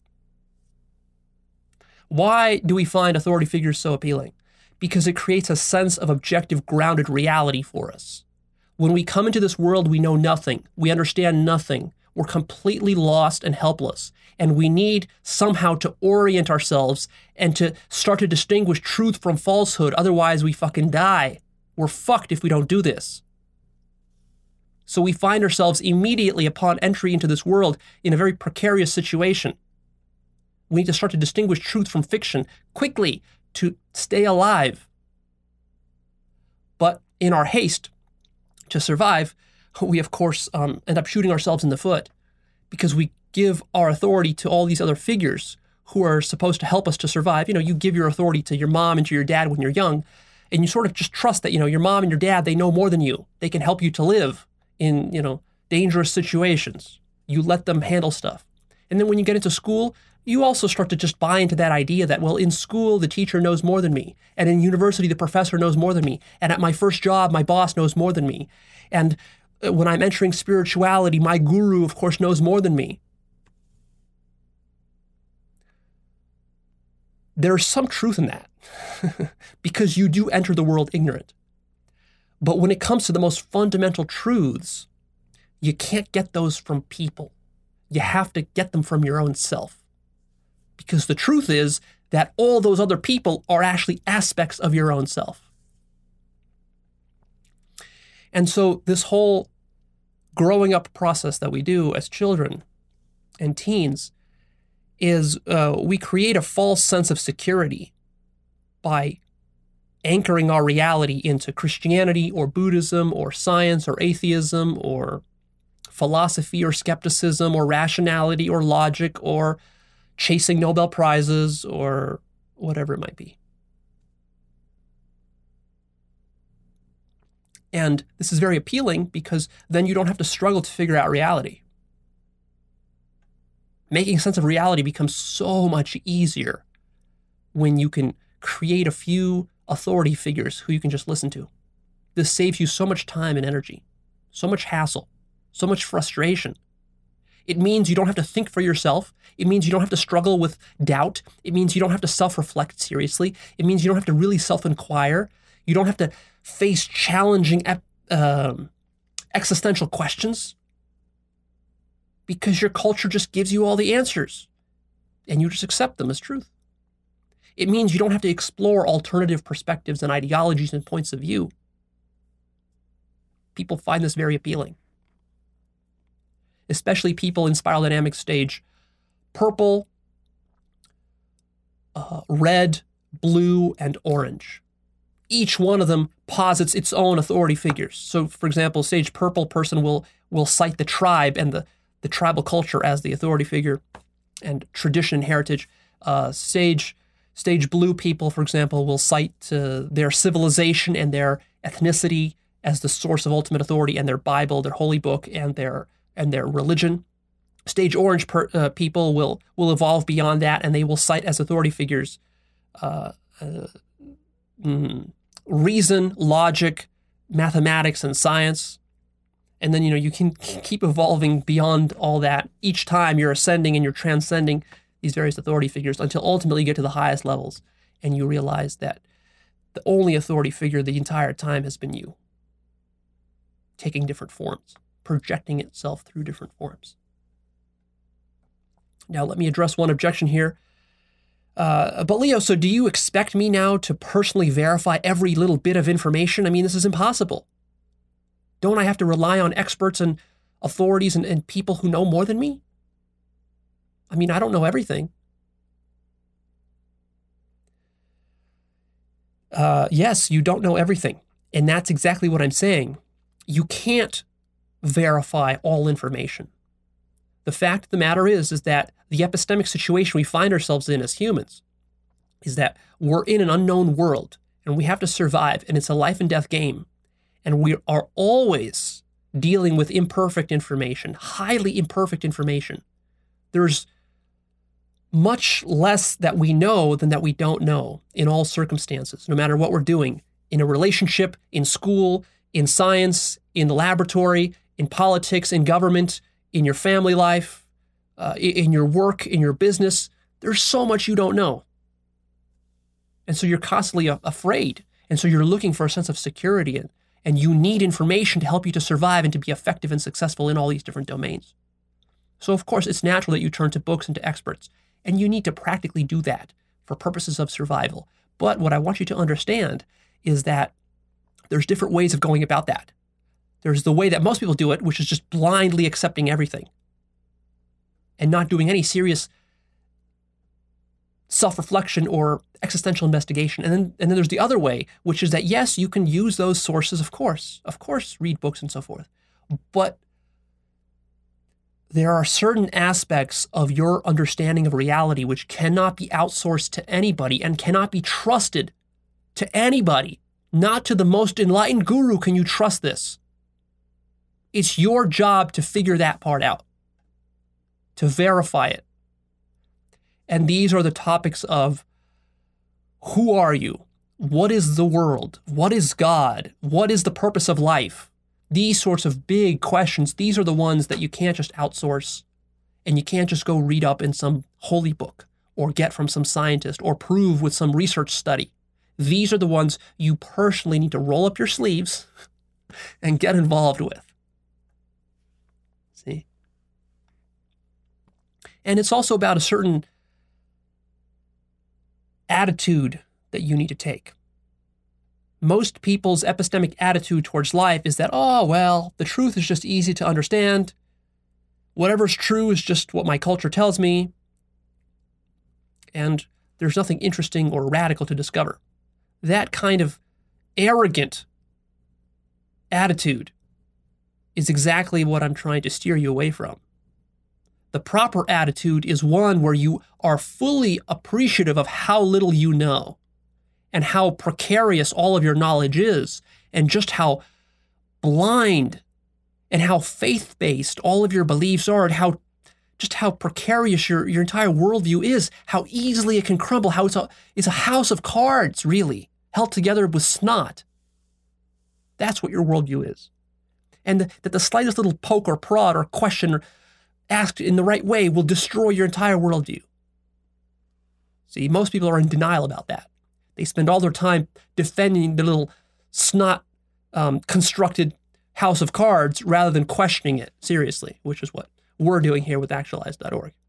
Why do we find authority figures so appealing? Because it creates a sense of objective, grounded reality for us. When we come into this world, we know nothing. We understand nothing. We're completely lost and helpless. And we need somehow to orient ourselves and to start to distinguish truth from falsehood. Otherwise, we fucking die. We're fucked if we don't do this. So we find ourselves immediately upon entry into this world in a very precarious situation. We need to start to distinguish truth from fiction quickly to stay alive. But in our haste to survive, we of course um, end up shooting ourselves in the foot because we give our authority to all these other figures who are supposed to help us to survive. You know, you give your authority to your mom and to your dad when you're young, and you sort of just trust that, you know, your mom and your dad, they know more than you. They can help you to live in, you know, dangerous situations. You let them handle stuff. And then when you get into school, you also start to just buy into that idea that, well, in school, the teacher knows more than me. And in university, the professor knows more than me. And at my first job, my boss knows more than me. And when I'm entering spirituality, my guru, of course, knows more than me. There's some truth in that because you do enter the world ignorant. But when it comes to the most fundamental truths, you can't get those from people. You have to get them from your own self. Because the truth is that all those other people are actually aspects of your own self. And so this whole growing up process that we do as children and teens is uh, we create a false sense of security by anchoring our reality into Christianity or Buddhism or science or atheism or philosophy or skepticism or rationality or logic or chasing Nobel Prizes or whatever it might be. And this is very appealing because then you don't have to struggle to figure out reality. Making sense of reality becomes so much easier when you can create a few authority figures who you can just listen to. This saves you so much time and energy, so much hassle, so much frustration. It means you don't have to think for yourself. It means you don't have to struggle with doubt. It means you don't have to self-reflect seriously. It means you don't have to really self-inquire. You don't have to face challenging um, existential questions because your culture just gives you all the answers and you just accept them as truth. It means you don't have to explore alternative perspectives and ideologies and points of view. People find this very appealing. Especially people in spiral dynamics stage purple, uh, red, blue, and orange. Each one of them posits its own authority figures. So, for example, stage purple person will will cite the tribe and the, the tribal culture as the authority figure and tradition and heritage. Uh, stage stage blue people, for example, will cite uh, their civilization and their ethnicity as the source of ultimate authority, and their Bible, their holy book, and their and their religion. Stage orange per, uh, people will will evolve beyond that, and they will cite as authority figures uh, uh, mm, reason, logic, mathematics and science. And then, you know, you can keep evolving beyond all that. Each time you're ascending and you're transcending these various authority figures until ultimately you get to the highest levels and you realize that the only authority figure the entire time has been you, taking different forms, projecting itself through different forms. Now, let me address one objection here. Uh, but Leo, so do you expect me now to personally verify every little bit of information? I mean, this is impossible. Don't I have to rely on experts and authorities and, and people who know more than me? I mean, I don't know everything. Uh, yes, you don't know everything. And that's exactly what I'm saying. You can't verify all information. The fact of the matter is, is that the epistemic situation we find ourselves in as humans is that we're in an unknown world and we have to survive, and it's a life and death game. And we are always dealing with imperfect information, highly imperfect information. There's much less that we know than that we don't know in all circumstances, no matter what we're doing, in a relationship, in school, in science, in the laboratory, in politics, in government, in your family life, uh, in your work, in your business. There's so much you don't know. And so you're constantly afraid. And so you're looking for a sense of security, and, and you need information to help you to survive and to be effective and successful in all these different domains. So of course, it's natural that you turn to books and to experts, and you need to practically do that for purposes of survival. But what I want you to understand is that there's different ways of going about that. There's the way that most people do it, which is just blindly accepting everything and not doing any serious self-reflection or existential investigation. And then, and then there's the other way, which is that, yes, you can use those sources, of course, of course, read books and so forth. But there are certain aspects of your understanding of reality which cannot be outsourced to anybody and cannot be trusted to anybody. Not to the most enlightened guru can you trust this. It's your job to figure that part out, to verify it. And these are the topics of who are you? What is the world? What is God? What is the purpose of life? These sorts of big questions, these are the ones that you can't just outsource, and you can't just go read up in some holy book or get from some scientist or prove with some research study. These are the ones you personally need to roll up your sleeves and get involved with. See? And it's also about a certain attitude that you need to take. Most people's epistemic attitude towards life is that, oh, well, the truth is just easy to understand. Whatever's true is just what my culture tells me. And there's nothing interesting or radical to discover. That kind of arrogant attitude is exactly what I'm trying to steer you away from. The proper attitude is one where you are fully appreciative of how little you know and how precarious all of your knowledge is, and just how blind and how faith-based all of your beliefs are, and how just how precarious your, your entire worldview is, how easily it can crumble, how it's a, it's a house of cards, really, held together with snot. That's what your worldview is. And the, that the slightest little poke or prod or question or asked in the right way will destroy your entire worldview. See, most people are in denial about that. They spend all their time defending the little snot um, constructed house of cards rather than questioning it seriously, which is what we're doing here with actualize dot org.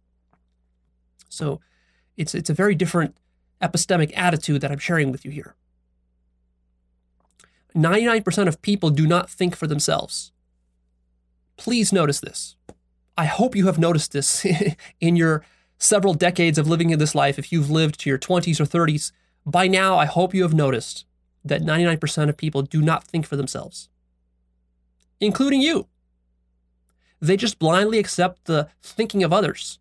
So it's it's a very different epistemic attitude that I'm sharing with you here. ninety-nine percent of people do not think for themselves. Please notice this. I hope you have noticed this in your several decades of living in this life. If you've lived to your twenties or thirties, by now I hope you have noticed that ninety-nine percent of people do not think for themselves, including you. They just blindly accept the thinking of others.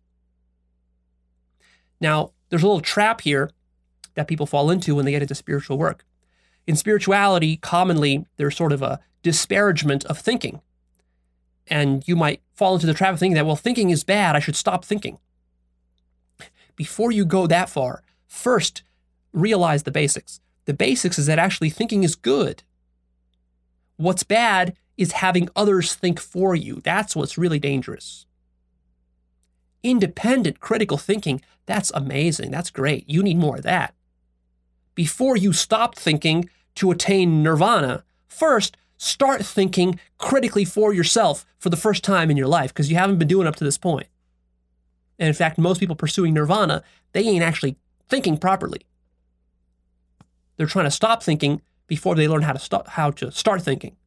Now, there's a little trap here that people fall into when they get into spiritual work. In spirituality, commonly, there's sort of a disparagement of thinking. And you might fall into the trap of thinking that, well, thinking is bad, I should stop thinking. Before you go that far, first, realize the basics. The basics is that actually thinking is good. What's bad is having others think for you. That's what's really dangerous. Independent critical thinking, that's amazing. That's great. You need more of that. Before you stop thinking to attain nirvana, first start thinking critically for yourself for the first time in your life, because you haven't been doing it up to this point. And in fact, most people pursuing nirvana, they ain't actually thinking properly. They're trying to stop thinking before they learn how to start, how to start thinking.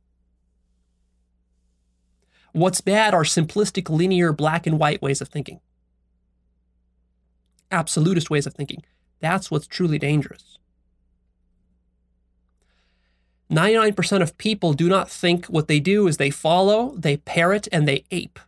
What's bad are simplistic, linear, black and white ways of thinking. Absolutist ways of thinking. That's what's truly dangerous. ninety-nine percent of people do not think. What they do is they follow, they parrot, and they ape.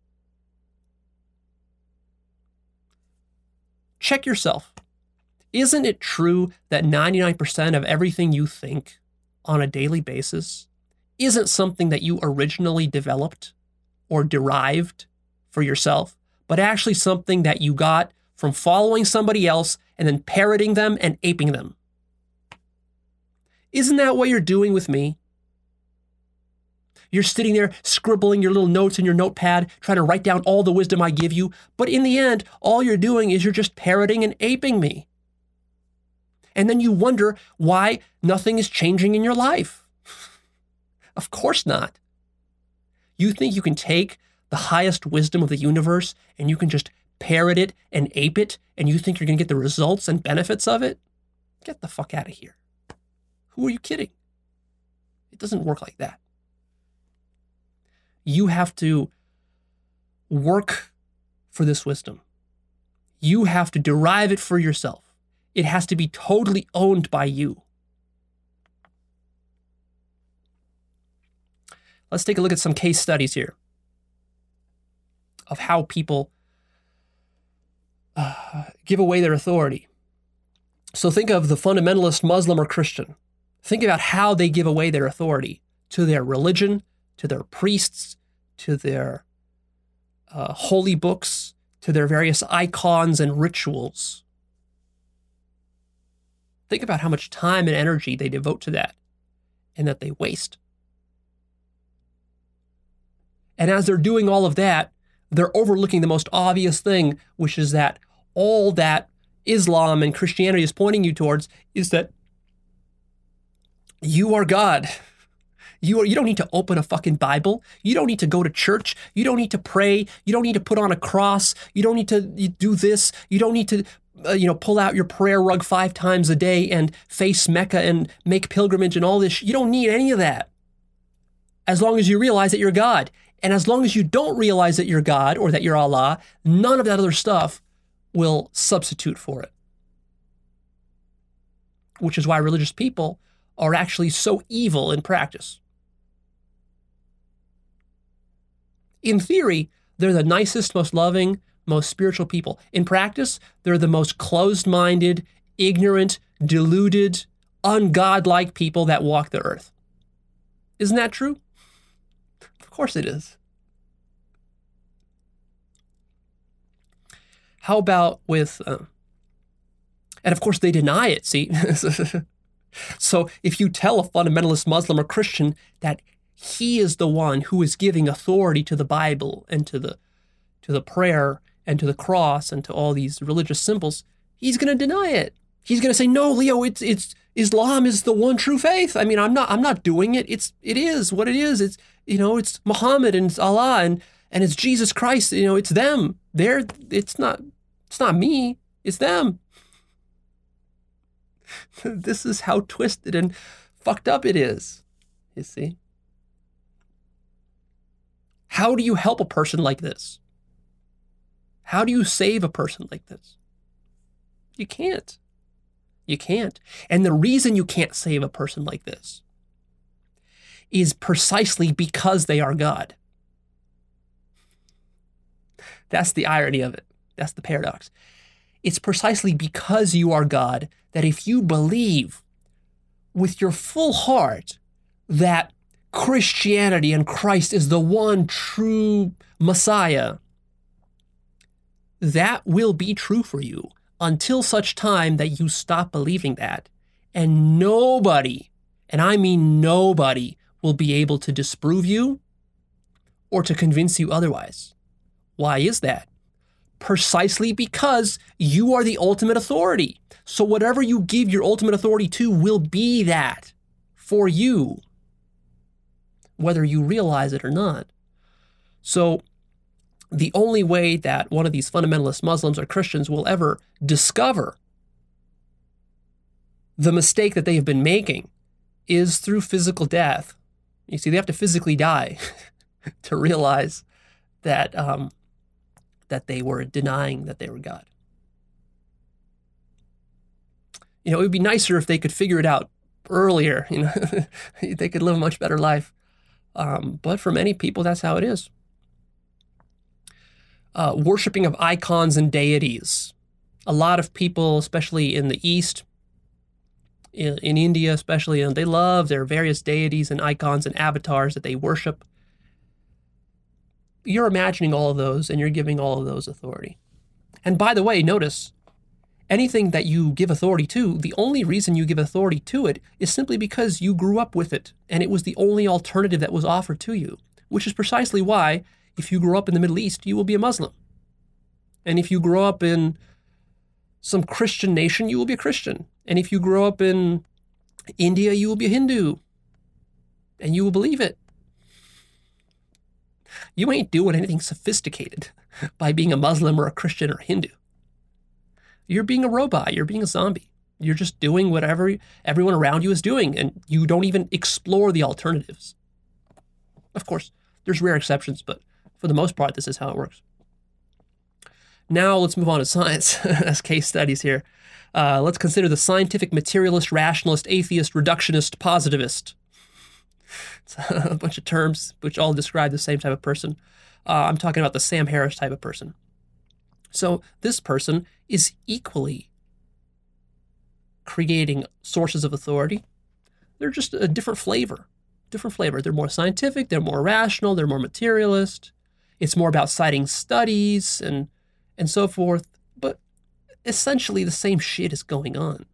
Check yourself. Isn't it true that ninety-nine percent of everything you think on a daily basis isn't something that you originally developed or derived for yourself, but actually something that you got from following somebody else and then parroting them and aping them? Isn't that what you're doing with me? You're sitting there scribbling your little notes in your notepad, trying to write down all the wisdom I give you, but in the end, all you're doing is you're just parroting and aping me. And then you wonder why nothing is changing in your life. Of course not. You think you can take the highest wisdom of the universe and you can just parrot it and ape it, and you think you're going to get the results and benefits of it? Get the fuck out of here. Who are you kidding? It doesn't work like that. You have to work for this wisdom. You have to derive it for yourself. It has to be totally owned by you. Let's take a look at some case studies here of how people uh, give away their authority. So think of the fundamentalist Muslim or Christian. Think about how they give away their authority to their religion, to their priests, to their uh, holy books, to their various icons and rituals. Think about how much time and energy they devote to that and that they waste. And as they're doing all of that, they're overlooking the most obvious thing, which is that all that Islam and Christianity is pointing you towards is that you are God. You, are, you don't need to open a fucking Bible. You don't need to go to church. You don't need to pray. You don't need to put on a cross. You don't need to do this. You don't need to uh, you know, pull out your prayer rug five times a day and face Mecca and make pilgrimage and all this. You don't need any of that. As long as you realize that you're God. And as long as you don't realize that you're God or that you're Allah, none of that other stuff will substitute for it. Which is why religious people are actually so evil in practice. In theory, they're the nicest, most loving, most spiritual people. In practice, they're the most closed-minded, ignorant, deluded, ungodlike people that walk the earth. Isn't that true? Of course it is. How about with, uh, and of course they deny it, see? So if you tell a fundamentalist Muslim or Christian that he is the one who is giving authority to the Bible and to the to the prayer and to the cross and to all these religious symbols, he's going to deny it. He's going to say, "No, Leo, it's it's Islam is the one true faith. I mean, I'm not I'm not doing it. It's it is what it is. It's you know, it's Muhammad and it's Allah and and it's Jesus Christ. You know, it's them. They're it's not it's not me. It's them." This is how twisted and fucked up it is, you see. How do you help a person like this? How do you save a person like this? You can't. You can't. And the reason you can't save a person like this is precisely because they are God. That's the irony of it. That's the paradox. It's precisely because you are God that if you believe with your full heart that Christianity and Christ is the one true Messiah, that will be true for you until such time that you stop believing that. And nobody, and I mean nobody, will be able to disprove you or to convince you otherwise. Why is that? Precisely because you are the ultimate authority. So whatever you give your ultimate authority to will be that for you, whether you realize it or not. So the only way that one of these fundamentalist Muslims or Christians will ever discover the mistake that they have been making is through physical death. You see, they have to physically die to realize that um, that they were denying that they were God. You know, it would be nicer if they could figure it out earlier. You know, they could live a much better life. Um, but for many people, that's how it is. Uh, worshipping of icons and deities. A lot of people, especially in the East, in, in India especially, you know, they love their various deities and icons and avatars that they worship. You're imagining all of those and you're giving all of those authority. And by the way, notice, anything that you give authority to, the only reason you give authority to it is simply because you grew up with it and it was the only alternative that was offered to you, which is precisely why if you grow up in the Middle East, you will be a Muslim. And if you grow up in some Christian nation, you will be a Christian. And if you grow up in India, you will be a Hindu. And you will believe it. You ain't doing anything sophisticated by being a Muslim or a Christian or a Hindu. You're being a robot. You're being a zombie. You're just doing whatever everyone around you is doing, and you don't even explore the alternatives. Of course, there's rare exceptions, but for the most part, this is how it works. Now let's move on to science as case studies here. Uh, let's consider the scientific materialist, rationalist, atheist, reductionist, positivist. It's a bunch of terms which all describe the same type of person. Uh, I'm talking about the Sam Harris type of person. So this person is equally creating sources of authority. They're just a different flavor, different flavor. They're more scientific, they're more rational, they're more materialist. It's more about citing studies and and so forth. But essentially the same shit is going on.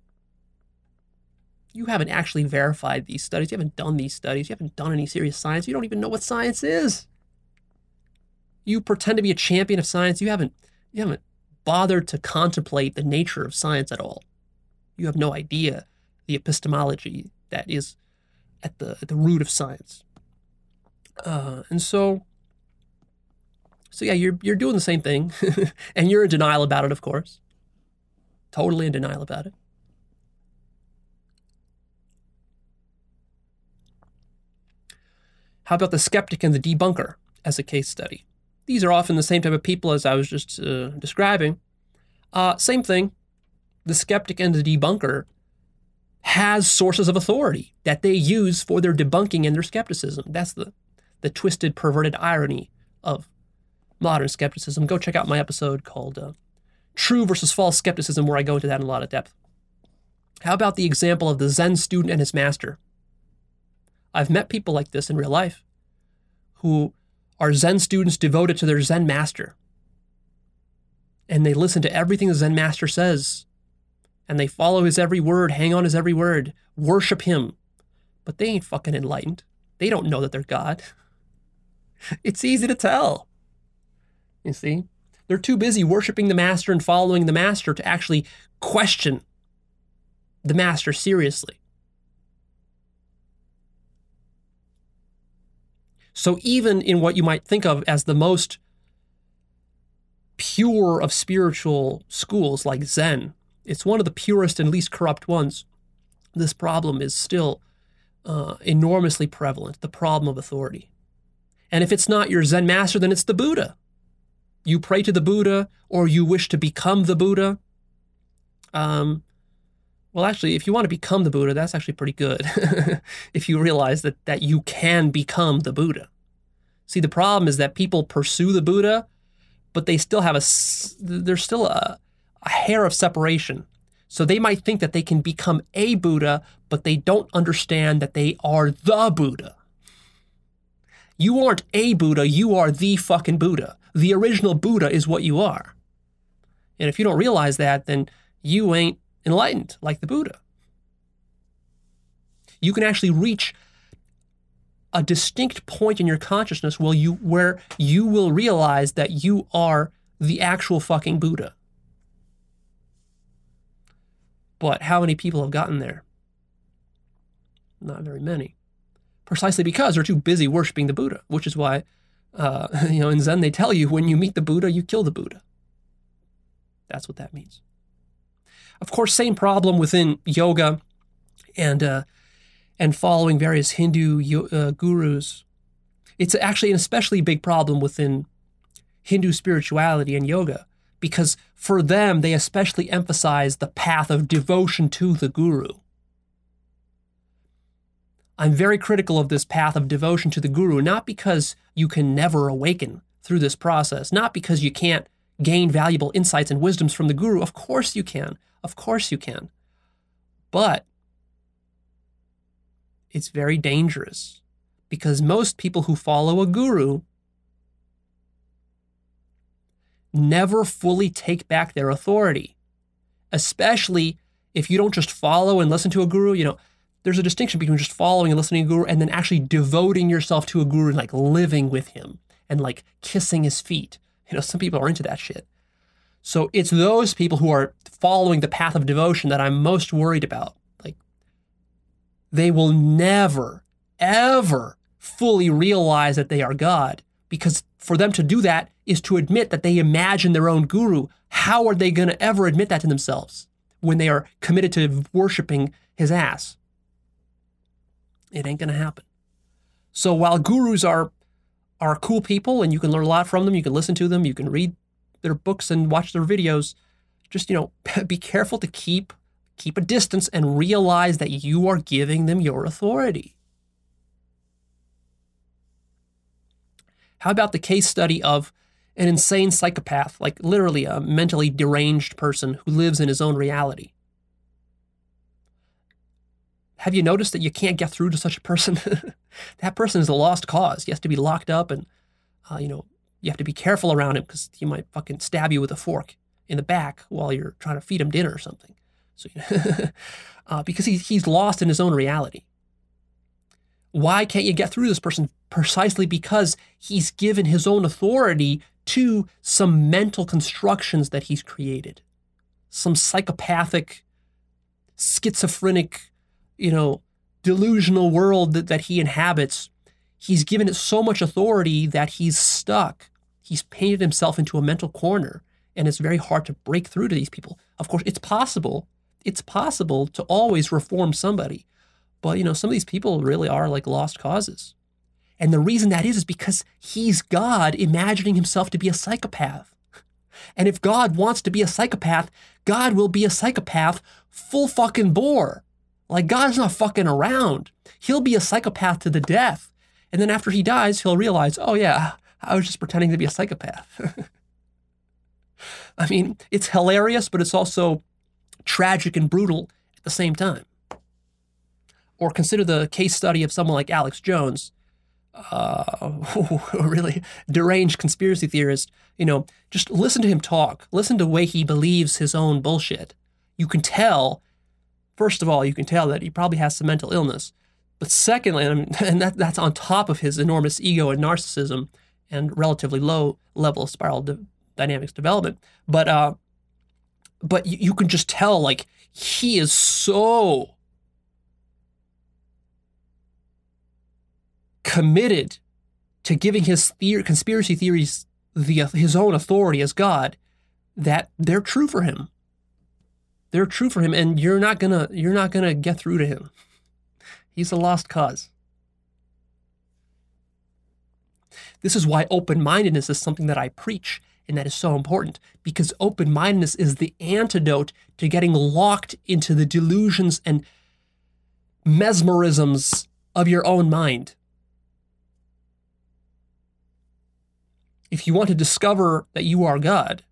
You haven't actually verified these studies. You haven't done these studies. You haven't done any serious science. You don't even know what science is. You pretend to be a champion of science. You haven't, you haven't bothered to contemplate the nature of science at all. You have no idea the epistemology that is at the, at the root of science. Uh, and so, so yeah, you're, you're doing the same thing. And you're in denial about it, of course. Totally in denial about it. How about the skeptic and the debunker as a case study? These are often the same type of people as I was just uh, describing. Uh, same thing. The skeptic and the debunker has sources of authority that they use for their debunking and their skepticism. That's the, the twisted, perverted irony of modern skepticism. Go check out my episode called uh, True versus False Skepticism, where I go into that in a lot of depth. How about the example of the Zen student and his master? I've met people like this in real life who are Zen students devoted to their Zen master. And they listen to everything the Zen master says. And they follow his every word, hang on his every word, worship him. But they ain't fucking enlightened. They don't know that they're God. It's easy to tell. You see? They're too busy worshiping the master and following the master to actually question the master seriously. So even in what you might think of as the most pure of spiritual schools like Zen, it's one of the purest and least corrupt ones. This problem is still uh, enormously prevalent, the problem of authority. And if it's not your Zen master, then it's the Buddha. You pray to the Buddha or you wish to become the Buddha. Um, well, actually, if you want to become the Buddha, that's actually pretty good. If you realize that, that you can become the Buddha. See, the problem is that people pursue the Buddha, but they still have a, there's still a, a hair of separation. So they might think that they can become a Buddha, but they don't understand that they are the Buddha. You aren't a Buddha, you are the fucking Buddha. The original Buddha is what you are. And if you don't realize that, then you ain't enlightened like the Buddha. You can actually reach a distinct point in your consciousness where you, where you will realize that you are the actual fucking Buddha. But how many people have gotten there? Not very many. Precisely because they're too busy worshiping the Buddha, which is why, uh, you know, in Zen they tell you when you meet the Buddha, you kill the Buddha. That's what that means. Of course, same problem within yoga and uh, and following various Hindu uh, gurus. It's actually an especially big problem within Hindu spirituality and yoga, because for them, they especially emphasize the path of devotion to the guru. I'm very critical of this path of devotion to the guru, not because you can never awaken through this process, not because you can't gain valuable insights and wisdoms from the guru. Of course you can. Of course you can. But it's very dangerous because most people who follow a guru never fully take back their authority, especially if you don't just follow and listen to a guru. You know, there's a distinction between just following and listening to a guru and then actually devoting yourself to a guru and like living with him and like kissing his feet. You know, some people are into that shit. So it's those people who are following the path of devotion that I'm most worried about. Like, they will never, ever fully realize that they are God, because for them to do that is to admit that they imagine their own guru. How are they going to ever admit that to themselves when they are committed to worshiping his ass? It ain't going to happen. So while gurus are are cool people and you can learn a lot from them, you can listen to them, you can read their books and watch their videos, just, you know, be careful to keep keep a distance and realize that you are giving them your authority. How about the case study of an insane psychopath, like literally a mentally deranged person who lives in his own reality? Have you noticed that you can't get through to such a person? That person is a lost cause. He has to be locked up and, uh, you know, you have to be careful around him because he might fucking stab you with a fork in the back while you're trying to feed him dinner or something. So, uh, because he, he's lost in his own reality. Why can't you get through this person? Precisely because he's given his own authority to some mental constructions that he's created. Some psychopathic, schizophrenic, you know, delusional world that, that he inhabits. He's given it so much authority that he's stuck. He's painted himself into a mental corner, and it's very hard to break through to these people. Of course, it's possible. It's possible to always reform somebody. But, you know, some of these people really are like lost causes. And the reason that is is because he's God imagining himself to be a psychopath. And if God wants to be a psychopath, God will be a psychopath full fucking bore. Like, God's not fucking around. He'll be a psychopath to the death. And then after he dies, he'll realize, oh yeah, I was just pretending to be a psychopath. I mean, it's hilarious, but it's also tragic and brutal at the same time. Or consider the case study of someone like Alex Jones, uh, a really deranged conspiracy theorist. You know, just listen to him talk. Listen to the way he believes his own bullshit. You can tell, first of all, you can tell that he probably has some mental illness. But secondly, and that, that's on top of his enormous ego and narcissism and relatively low level of spiral de- dynamics development. But uh, but you, you can just tell, like, he is so committed to giving his theory, conspiracy theories the, his own authority as God that they're true for him. They're true for him, and you're not gonna you're not gonna get through to him. He's a lost cause. This is why open-mindedness is something that I preach, and that is so important, because open-mindedness is the antidote to getting locked into the delusions and mesmerisms of your own mind. If you want to discover that you are God,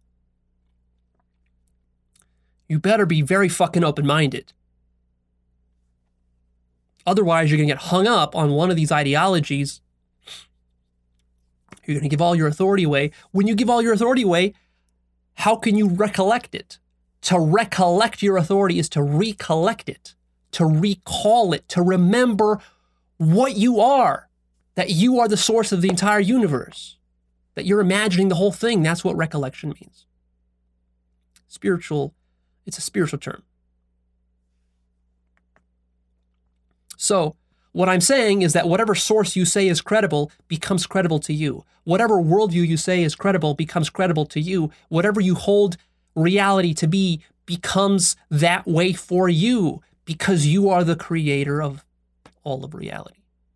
you better be very fucking open-minded. Otherwise, you're going to get hung up on one of these ideologies. You're going to give all your authority away. When you give all your authority away, how can you recollect it? To recollect your authority is to recollect it, to recall it, to remember what you are. that you are the source of the entire universe, that you're imagining the whole thing. That's what recollection means. Spiritual, it's a spiritual term. So what I'm saying is that whatever source you say is credible becomes credible to you. Whatever worldview you say is credible becomes credible to you. Whatever you hold reality to be becomes that way for you, because you are the creator of all of reality.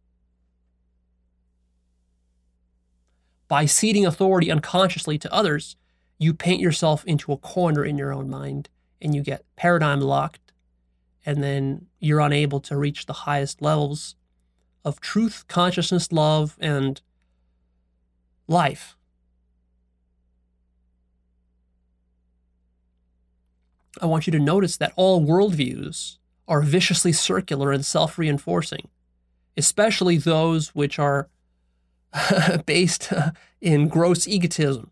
By ceding authority unconsciously to others, you paint yourself into a corner in your own mind, and you get paradigm locked, and then you're unable to reach the highest levels of truth, consciousness, love, and life. I want you to notice that all worldviews are viciously circular and self-reinforcing, especially those which are based in gross egotism.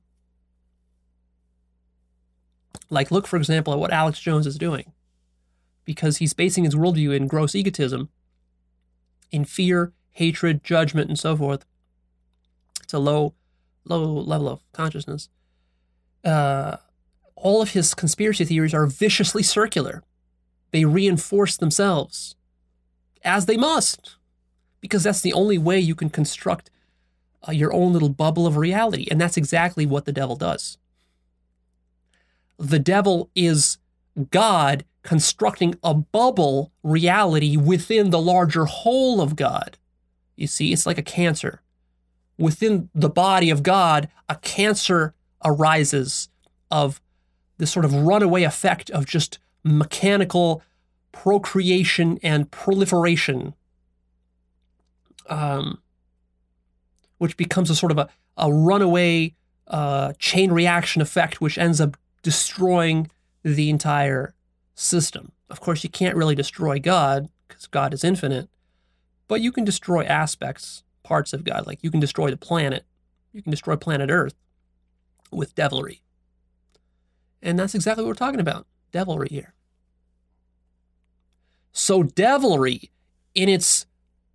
Like, look, for example, at what Alex Jones is doing, because he's basing his worldview in gross egotism, in fear, hatred, judgment, and so forth. It's a low, low level of consciousness. Uh, all of his conspiracy theories are viciously circular. They reinforce themselves, as they must, because that's the only way you can construct uh, your own little bubble of reality. And that's exactly what the devil does. The devil is God constructing a bubble reality within the larger whole of God. You see, it's like a cancer. Within the body of God, a cancer arises of this sort of runaway effect of just mechanical procreation and proliferation, um, which becomes a sort of a, a runaway uh, chain reaction effect, which ends up destroying the entire system. Of course, you can't really destroy God because God is infinite, but you can destroy aspects, parts of God. Like you can destroy the planet. You can destroy planet Earth with devilry. And that's exactly what we're talking about, devilry here. So devilry, in its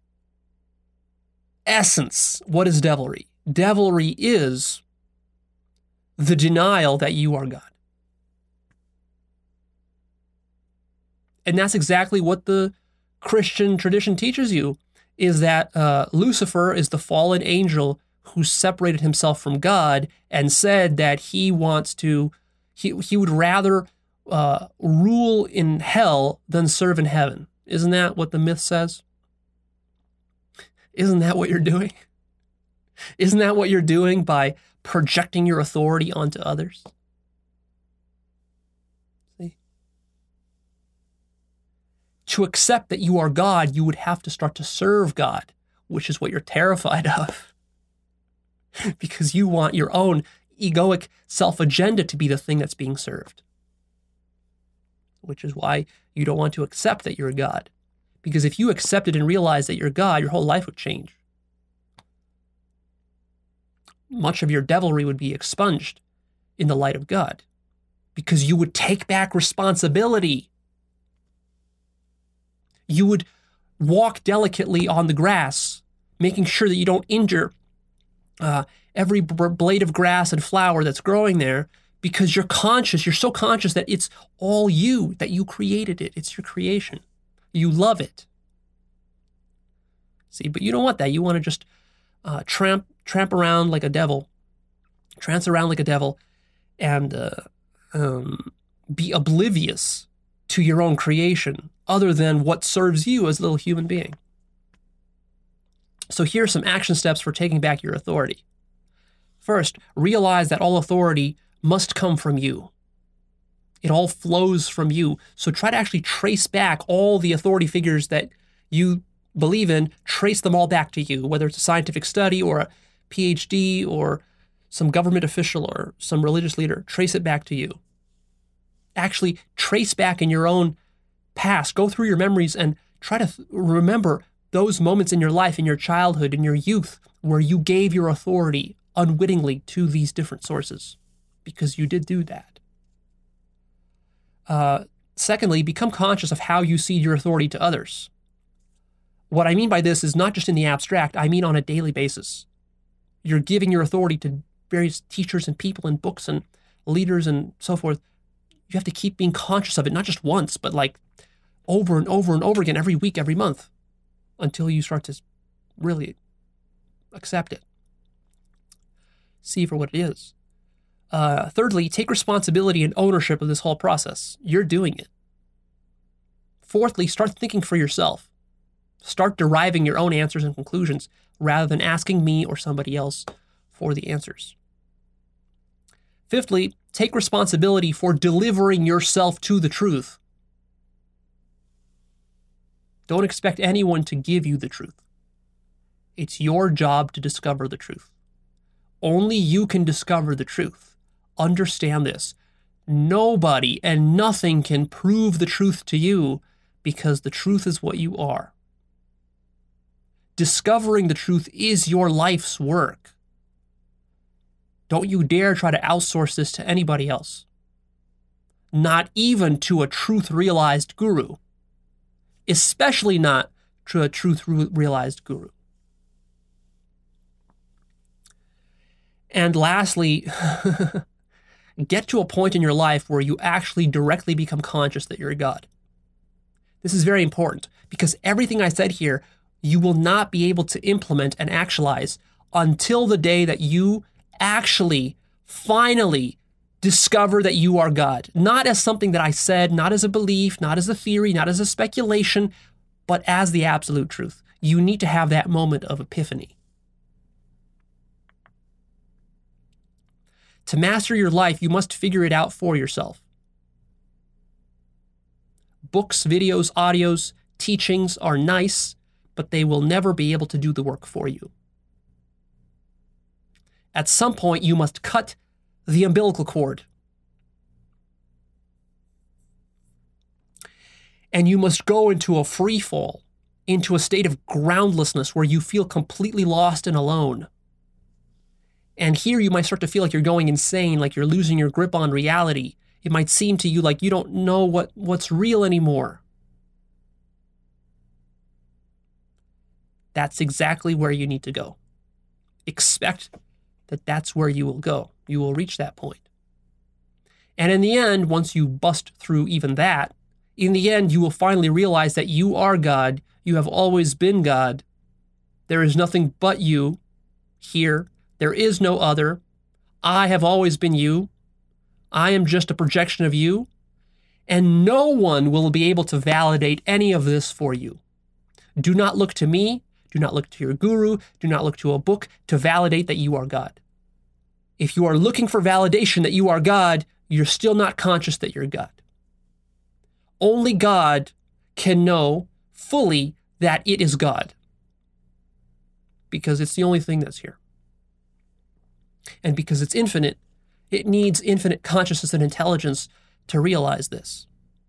essence, what is devilry? Devilry is the denial that you are God. And that's exactly what the Christian tradition teaches you, is that uh, Lucifer is the fallen angel who separated himself from God and said that he wants to, he, he would rather uh, rule in hell than serve in heaven. Isn't that what the myth says? Isn't that what you're doing? Isn't that what you're doing by projecting your authority onto others? See? To accept that you are God, you would have to start to serve God, which is what you're terrified of. Because you want your own egoic self-agenda to be the thing that's being served. Which is why you don't want to accept that you're God. Because if you accepted and realized that you're God, your whole life would change. Much of your devilry would be expunged in the light of God. Because you would take back responsibility. You would walk delicately on the grass, making sure that you don't injure uh, every b- blade of grass and flower that's growing there, because you're conscious, you're so conscious that it's all you, that you created it. It's your creation. You love it. See, but you don't want that. You want to just uh, tramp tramp around like a devil, trance around like a devil, and uh, um, be oblivious to your own creation, other than what serves you as a little human being. So here are some action steps for taking back your authority. First, realize that all authority must come from you. It all flows from you. So try to actually trace back all the authority figures that you believe in, trace them all back to you, whether it's a scientific study or a P H D or some government official or some religious leader. Trace it back to you. Actually trace back in your own past. Go through your memories and try to th- remember those moments in your life, in your childhood, in your youth, where you gave your authority unwittingly to these different sources, because you did do that. Uh, secondly, become conscious of how you cede your authority to others. What I mean by this is not just in the abstract, I mean on a daily basis. You're giving your authority to various teachers and people and books and leaders and so forth. You have to keep being conscious of it, not just once, but like over and over and over again, every week, every month, until you start to really accept it. See for what it is. Uh, thirdly, take responsibility and ownership of this whole process. You're doing it. Fourthly, start thinking for yourself. Start deriving your own answers and conclusions rather than asking me or somebody else for the answers. Fifthly, take responsibility for delivering yourself to the truth. Don't expect anyone to give you the truth. It's your job to discover the truth. Only you can discover the truth. Understand this. Nobody and nothing can prove the truth to you because the truth is what you are. Discovering the truth is your life's work. Don't you dare try to outsource this to anybody else. Not even to a truth-realized guru. Especially not to a truth-realized guru. And lastly, get to a point in your life where you actually directly become conscious that you're a God. This is very important because everything I said here, you will not be able to implement and actualize until the day that you actually, finally discover that you are God. Not as something that I said, not as a belief, not as a theory, not as a speculation, but as the absolute truth. You need to have that moment of epiphany. To master your life, you must figure it out for yourself. Books, videos, audios, teachings are nice, but they will never be able to do the work for you. At some point, you must cut the umbilical cord. And you must go into a free fall, into a state of groundlessness where you feel completely lost and alone. And here you might start to feel like you're going insane, like you're losing your grip on reality. It might seem to you like you don't know what, what's real anymore. That's exactly where you need to go. Expect that that's where you will go. You will reach that point. And in the end, once you bust through even that, in the end, you will finally realize that you are God. You have always been God. There is nothing but you here. There is no other. I have always been you. I am just a projection of you. And no one will be able to validate any of this for you. Do not look to me. Do not look to your guru. Do not look to a book to validate that you are God. If you are looking for validation that you are God, you're still not conscious that you're God. Only God can know fully that it is God, because it's the only thing that's here. And because it's infinite, it needs infinite consciousness and intelligence to realize this.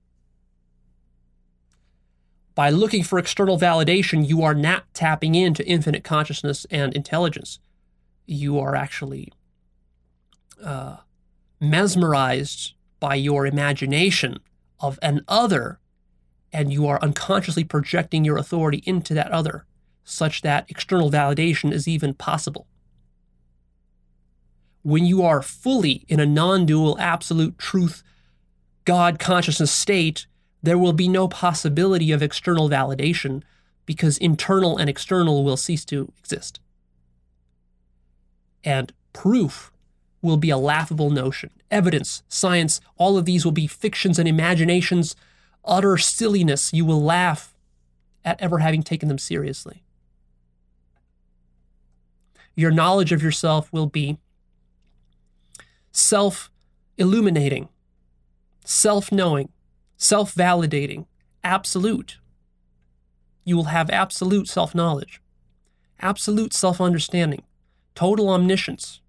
By looking for external validation, you are not tapping into infinite consciousness and intelligence. You are actually uh, mesmerized by your imagination of an other, and you are unconsciously projecting your authority into that other, such that external validation is even possible. When you are fully in a non-dual, absolute truth, God consciousness state, there will be no possibility of external validation because internal and external will cease to exist. And proof will be a laughable notion. Evidence, science, all of these will be fictions and imaginations, utter silliness. You will laugh at ever having taken them seriously. Your knowledge of yourself will be self-illuminating, self-knowing, self-validating, absolute. You will have absolute self-knowledge, absolute self-understanding, total omniscience.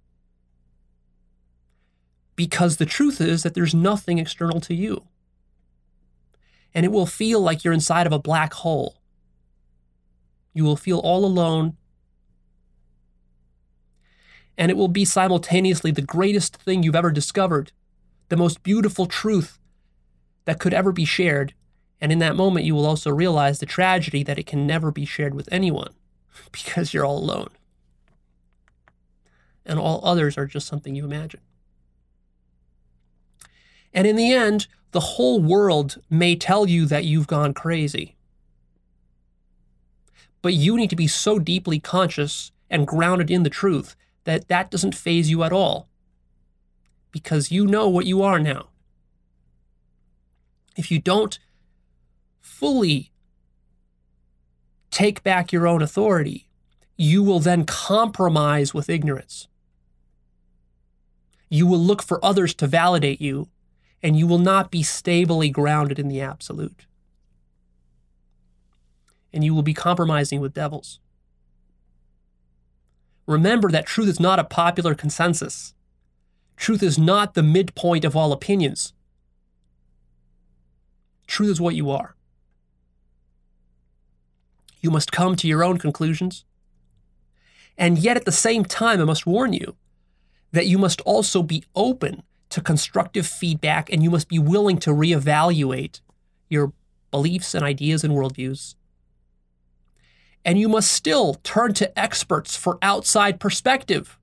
Because the truth is that there's nothing external to you. And it will feel like you're inside of a black hole. You will feel all alone. And it will be simultaneously the greatest thing you've ever discovered, the most beautiful truth that could ever be shared, And in that moment, you will also realize the tragedy that it can never be shared with anyone because you're all alone. And all others are just something you imagine. And in the end, the whole world may tell you that you've gone crazy. But you need to be so deeply conscious and grounded in the truth that that doesn't faze you at all. Because you know what you are now. If you don't fully take back your own authority, you will then compromise with ignorance. You will look for others to validate you, and you will not be stably grounded in the absolute. And you will be compromising with devils. Remember that truth is not a popular consensus. Truth is not the midpoint of all opinions. Truth is what you are. You must come to your own conclusions. And yet at the same time, I must warn you that you must also be open to constructive feedback, and you must be willing to reevaluate your beliefs and ideas and worldviews. And you must still turn to experts for outside perspective.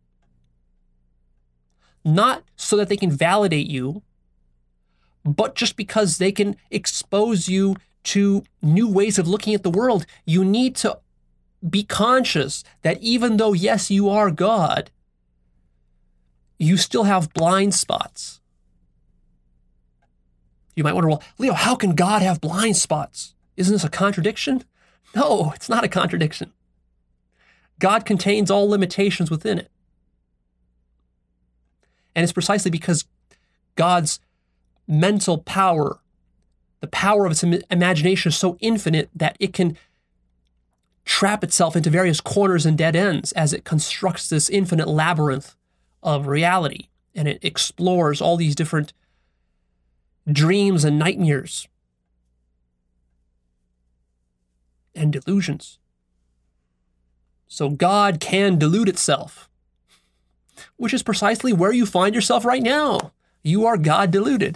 Not so that they can validate you, but just because they can expose you to new ways of looking at the world. You need to be conscious that even though, yes, you are God, you still have blind spots. You might wonder, well, Leo, how can God have blind spots? Isn't this a contradiction? No, it's not a contradiction. God contains all limitations within it. And it's precisely because God's mental power, the power of its imagination is so infinite that it can trap itself into various corners and dead ends as it constructs this infinite labyrinth of reality. And it explores all these different dreams and nightmares and delusions. So God can delude itself, which is precisely where you find yourself right now. You are God deluded.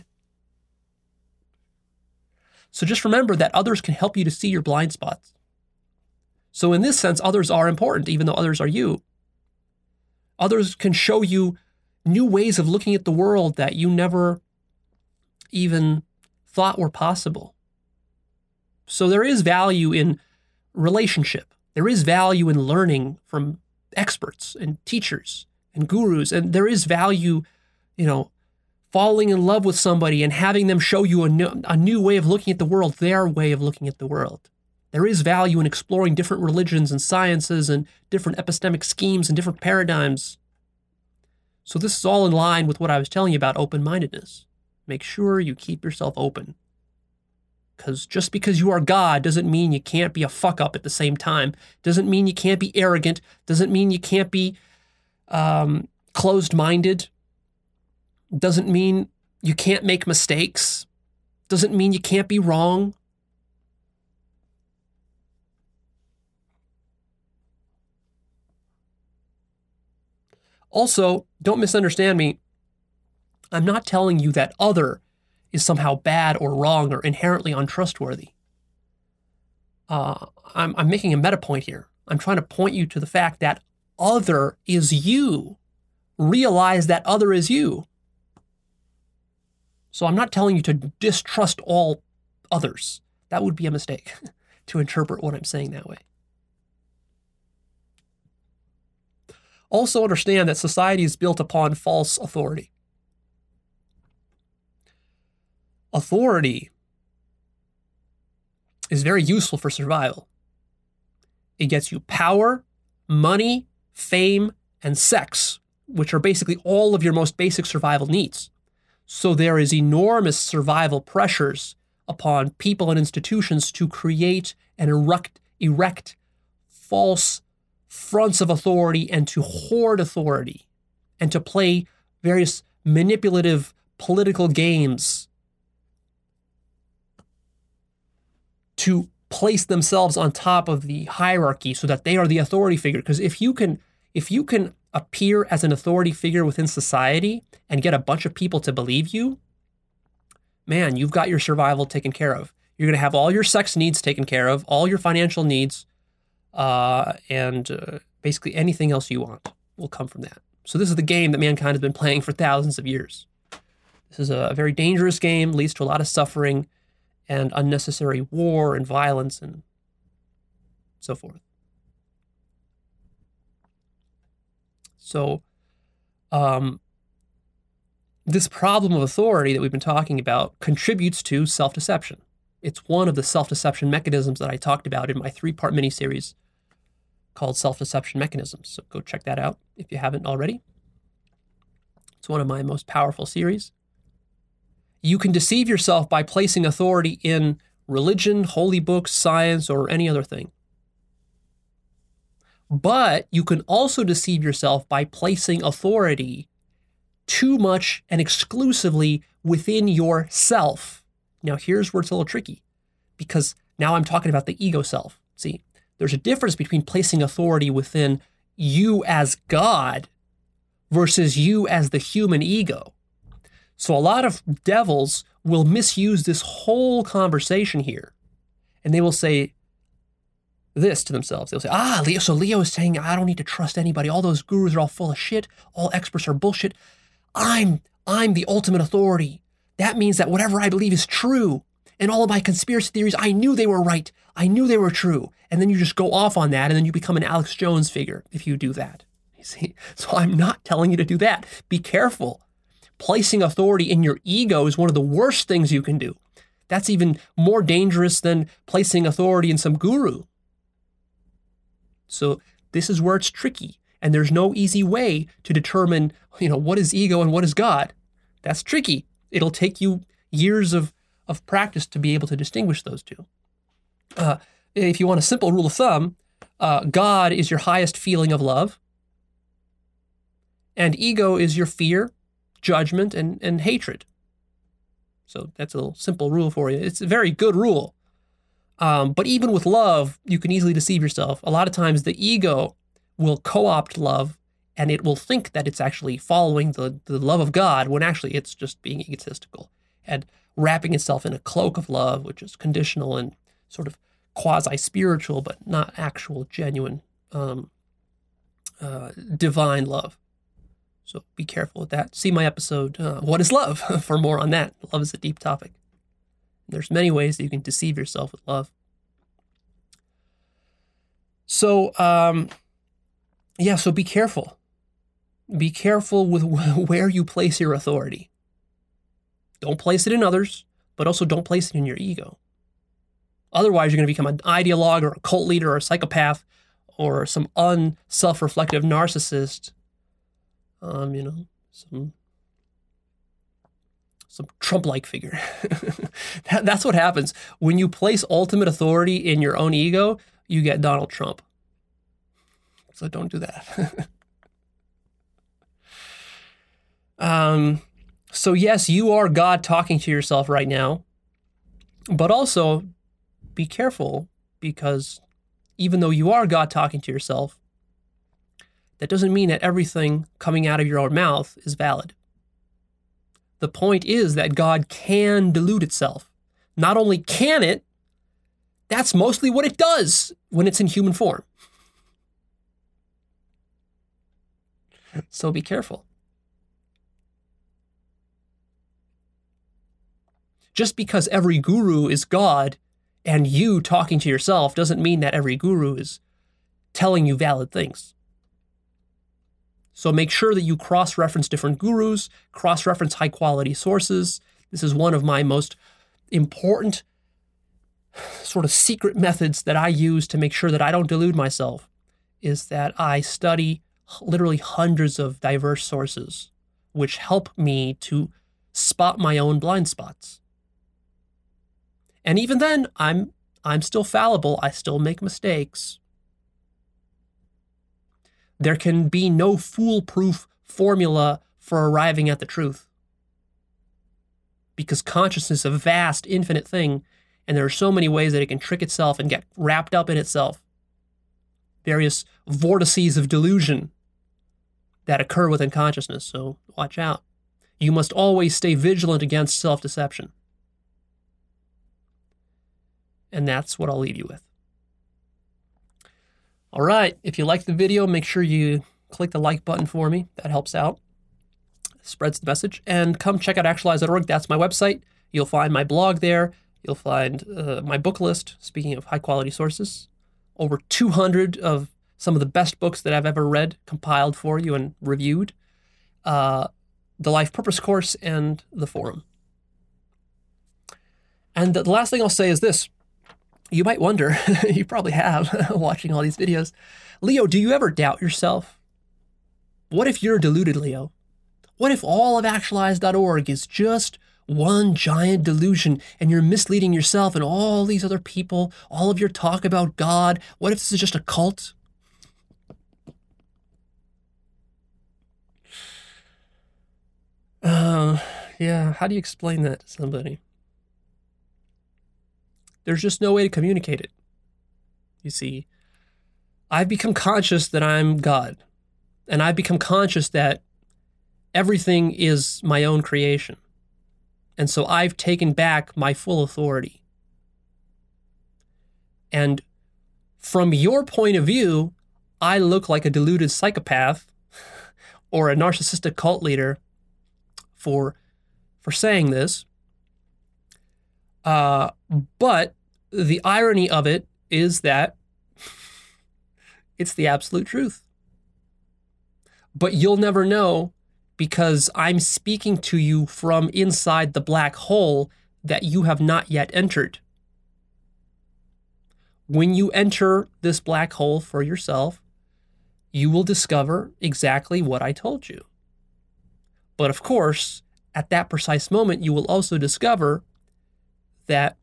So just remember that others can help you to see your blind spots. So in this sense, others are important, even though others are you. Others can show you new ways of looking at the world that you never even thought were possible. So there is value in relationship. There is value in learning from experts and teachers and gurus. And there is value, you know, falling in love with somebody and having them show you a new, a new way of looking at the world, their way of looking at the world. There is value in exploring different religions and sciences and different epistemic schemes and different paradigms. So this is all in line with what I was telling you about open-mindedness. Make sure you keep yourself open. Because just because you are God doesn't mean you can't be a fuck-up at the same time. Doesn't mean you can't be arrogant. Doesn't mean you can't be um, closed-minded. Doesn't mean you can't make mistakes. Doesn't mean you can't be wrong. Also, don't misunderstand me. I'm not telling you that other is somehow bad or wrong or inherently untrustworthy. Uh, I'm, I'm making a meta point here. I'm trying to point you to the fact that other is you. Realize that other is you. So I'm not telling you to distrust all others. That would be a mistake to interpret what I'm saying that way. Also understand that society is built upon false authority. Authority is very useful for survival. It gets you power, money, fame, and sex, which are basically all of your most basic survival needs. So there is enormous survival pressures upon people and institutions to create and erect, erect false fronts of authority and to hoard authority and to play various manipulative political games to place themselves on top of the hierarchy so that they are the authority figure. Because if you can, if you can appear as an authority figure within society and get a bunch of people to believe you, man, you've got your survival taken care of. You're going to have all your sex needs taken care of, all your financial needs, uh, and uh, basically anything else you want will come from that. So this is the game that mankind has been playing for thousands of years. This is a very dangerous game, leads to a lot of suffering and unnecessary war and violence and so forth. So um, this problem of authority that we've been talking about contributes to self-deception. It's one of the self-deception mechanisms that I talked about in my three-part miniseries called Self-Deception Mechanisms. So go check that out if you haven't already. It's one of my most powerful series. You can deceive yourself by placing authority in religion, holy books, science, or any other thing. But you can also deceive yourself by placing authority too much and exclusively within yourself. Now, here's where it's a little tricky, because now I'm talking about the ego self. See, there's a difference between placing authority within you as God versus you as the human ego. So a lot of devils will misuse this whole conversation here, and they will say this to themselves. They'll say, ah, Leo, so Leo is saying, I don't need to trust anybody. All those gurus are all full of shit. All experts are bullshit. I'm, I'm the ultimate authority. That means that whatever I believe is true. And all of my conspiracy theories, I knew they were right. I knew they were true. And then you just go off on that, and then you become an Alex Jones figure if you do that. You see? So I'm not telling you to do that. Be careful. Placing authority in your ego is one of the worst things you can do. That's even more dangerous than placing authority in some guru. So this is where it's tricky. And there's no easy way to determine, you know, what is ego and what is God. That's tricky. It'll take you years of, of practice to be able to distinguish those two. Uh, if you want a simple rule of thumb, uh, God is your highest feeling of love, and ego is your fear, judgment, and, and hatred. So that's a little simple rule for you. It's a very good rule. Um, but even with love, you can easily deceive yourself. A lot of times the ego will co-opt love, and it will think that it's actually following the, the love of God, when actually it's just being egotistical and wrapping itself in a cloak of love, which is conditional and sort of quasi-spiritual, but not actual, genuine, um, uh, divine love. So be careful with that. See my episode, uh, What is Love? for more on that. Love is a deep topic. There's many ways that you can deceive yourself with love. So, um, yeah, so be careful. Be careful with where you place your authority. Don't place it in others, but also don't place it in your ego. Otherwise, you're going to become an ideologue or a cult leader or a psychopath or some unself-reflective narcissist. Um, you know, some some Trump-like figure. that, that's what happens. When you place ultimate authority in your own ego, you get Donald Trump. So don't do that. um, so yes, you are God talking to yourself right now, but also be careful, because even though you are God talking to yourself, that doesn't mean that everything coming out of your own mouth is valid. The point is that God can delude itself. Not only can it, that's mostly what it does when it's in human form. So be careful. Just because every guru is God and you talking to yourself doesn't mean that every guru is telling you valid things. So make sure that you cross-reference different gurus, cross-reference high-quality sources. This is one of my most important sort of secret methods that I use to make sure that I don't delude myself, is that I study literally hundreds of diverse sources, which help me to spot my own blind spots. And even then, I'm I'm still fallible. I still make mistakes. There can be no foolproof formula for arriving at the truth, because consciousness is a vast, infinite thing, and there are so many ways that it can trick itself and get wrapped up in itself. Various vortices of delusion that occur within consciousness, so watch out. You must always stay vigilant against self-deception. And that's what I'll leave you with. All right. If you liked the video, make sure you click the like button for me. That helps out. Spreads the message. And come check out actualize dot org. That's my website. You'll find my blog there. You'll find uh, my book list, speaking of high-quality sources. Over two hundred of some of the best books that I've ever read, compiled for you and reviewed. Uh, the Life Purpose Course and the forum. And the last thing I'll say is this. You might wonder, you probably have, watching all these videos, Leo, do you ever doubt yourself? What if you're deluded, Leo? What if all of actualize dot org is just one giant delusion and you're misleading yourself and all these other people, all of your talk about God? What if this is just a cult? Uh, yeah, how do you explain that to somebody? There's just no way to communicate it. You see, I've become conscious that I'm God, and I've become conscious that everything is my own creation. And so I've taken back my full authority. And from your point of view, I look like a deluded psychopath or a narcissistic cult leader for, for saying this. Uh, but the irony of it is that it's the absolute truth. But you'll never know because I'm speaking to you from inside the black hole that you have not yet entered. When you enter this black hole for yourself, you will discover exactly what I told you. But of course, at that precise moment, you will also discover that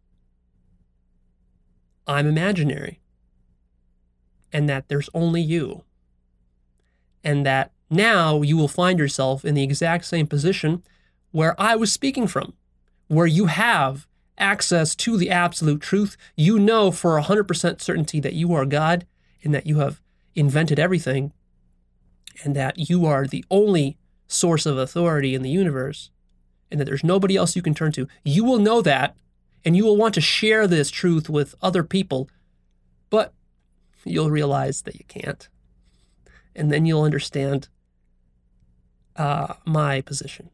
I'm imaginary and that there's only you. And that now you will find yourself in the exact same position where I was speaking from, where you have access to the absolute truth. You know for one hundred percent certainty that you are God and that you have invented everything and that you are the only source of authority in the universe and that there's nobody else you can turn to. You will know that. And you will want to share this truth with other people, but you'll realize that you can't. And then you'll understand uh, my position.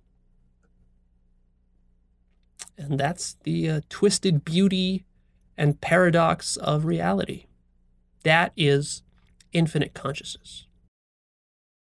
And that's the uh, twisted beauty and paradox of reality. That is infinite consciousness.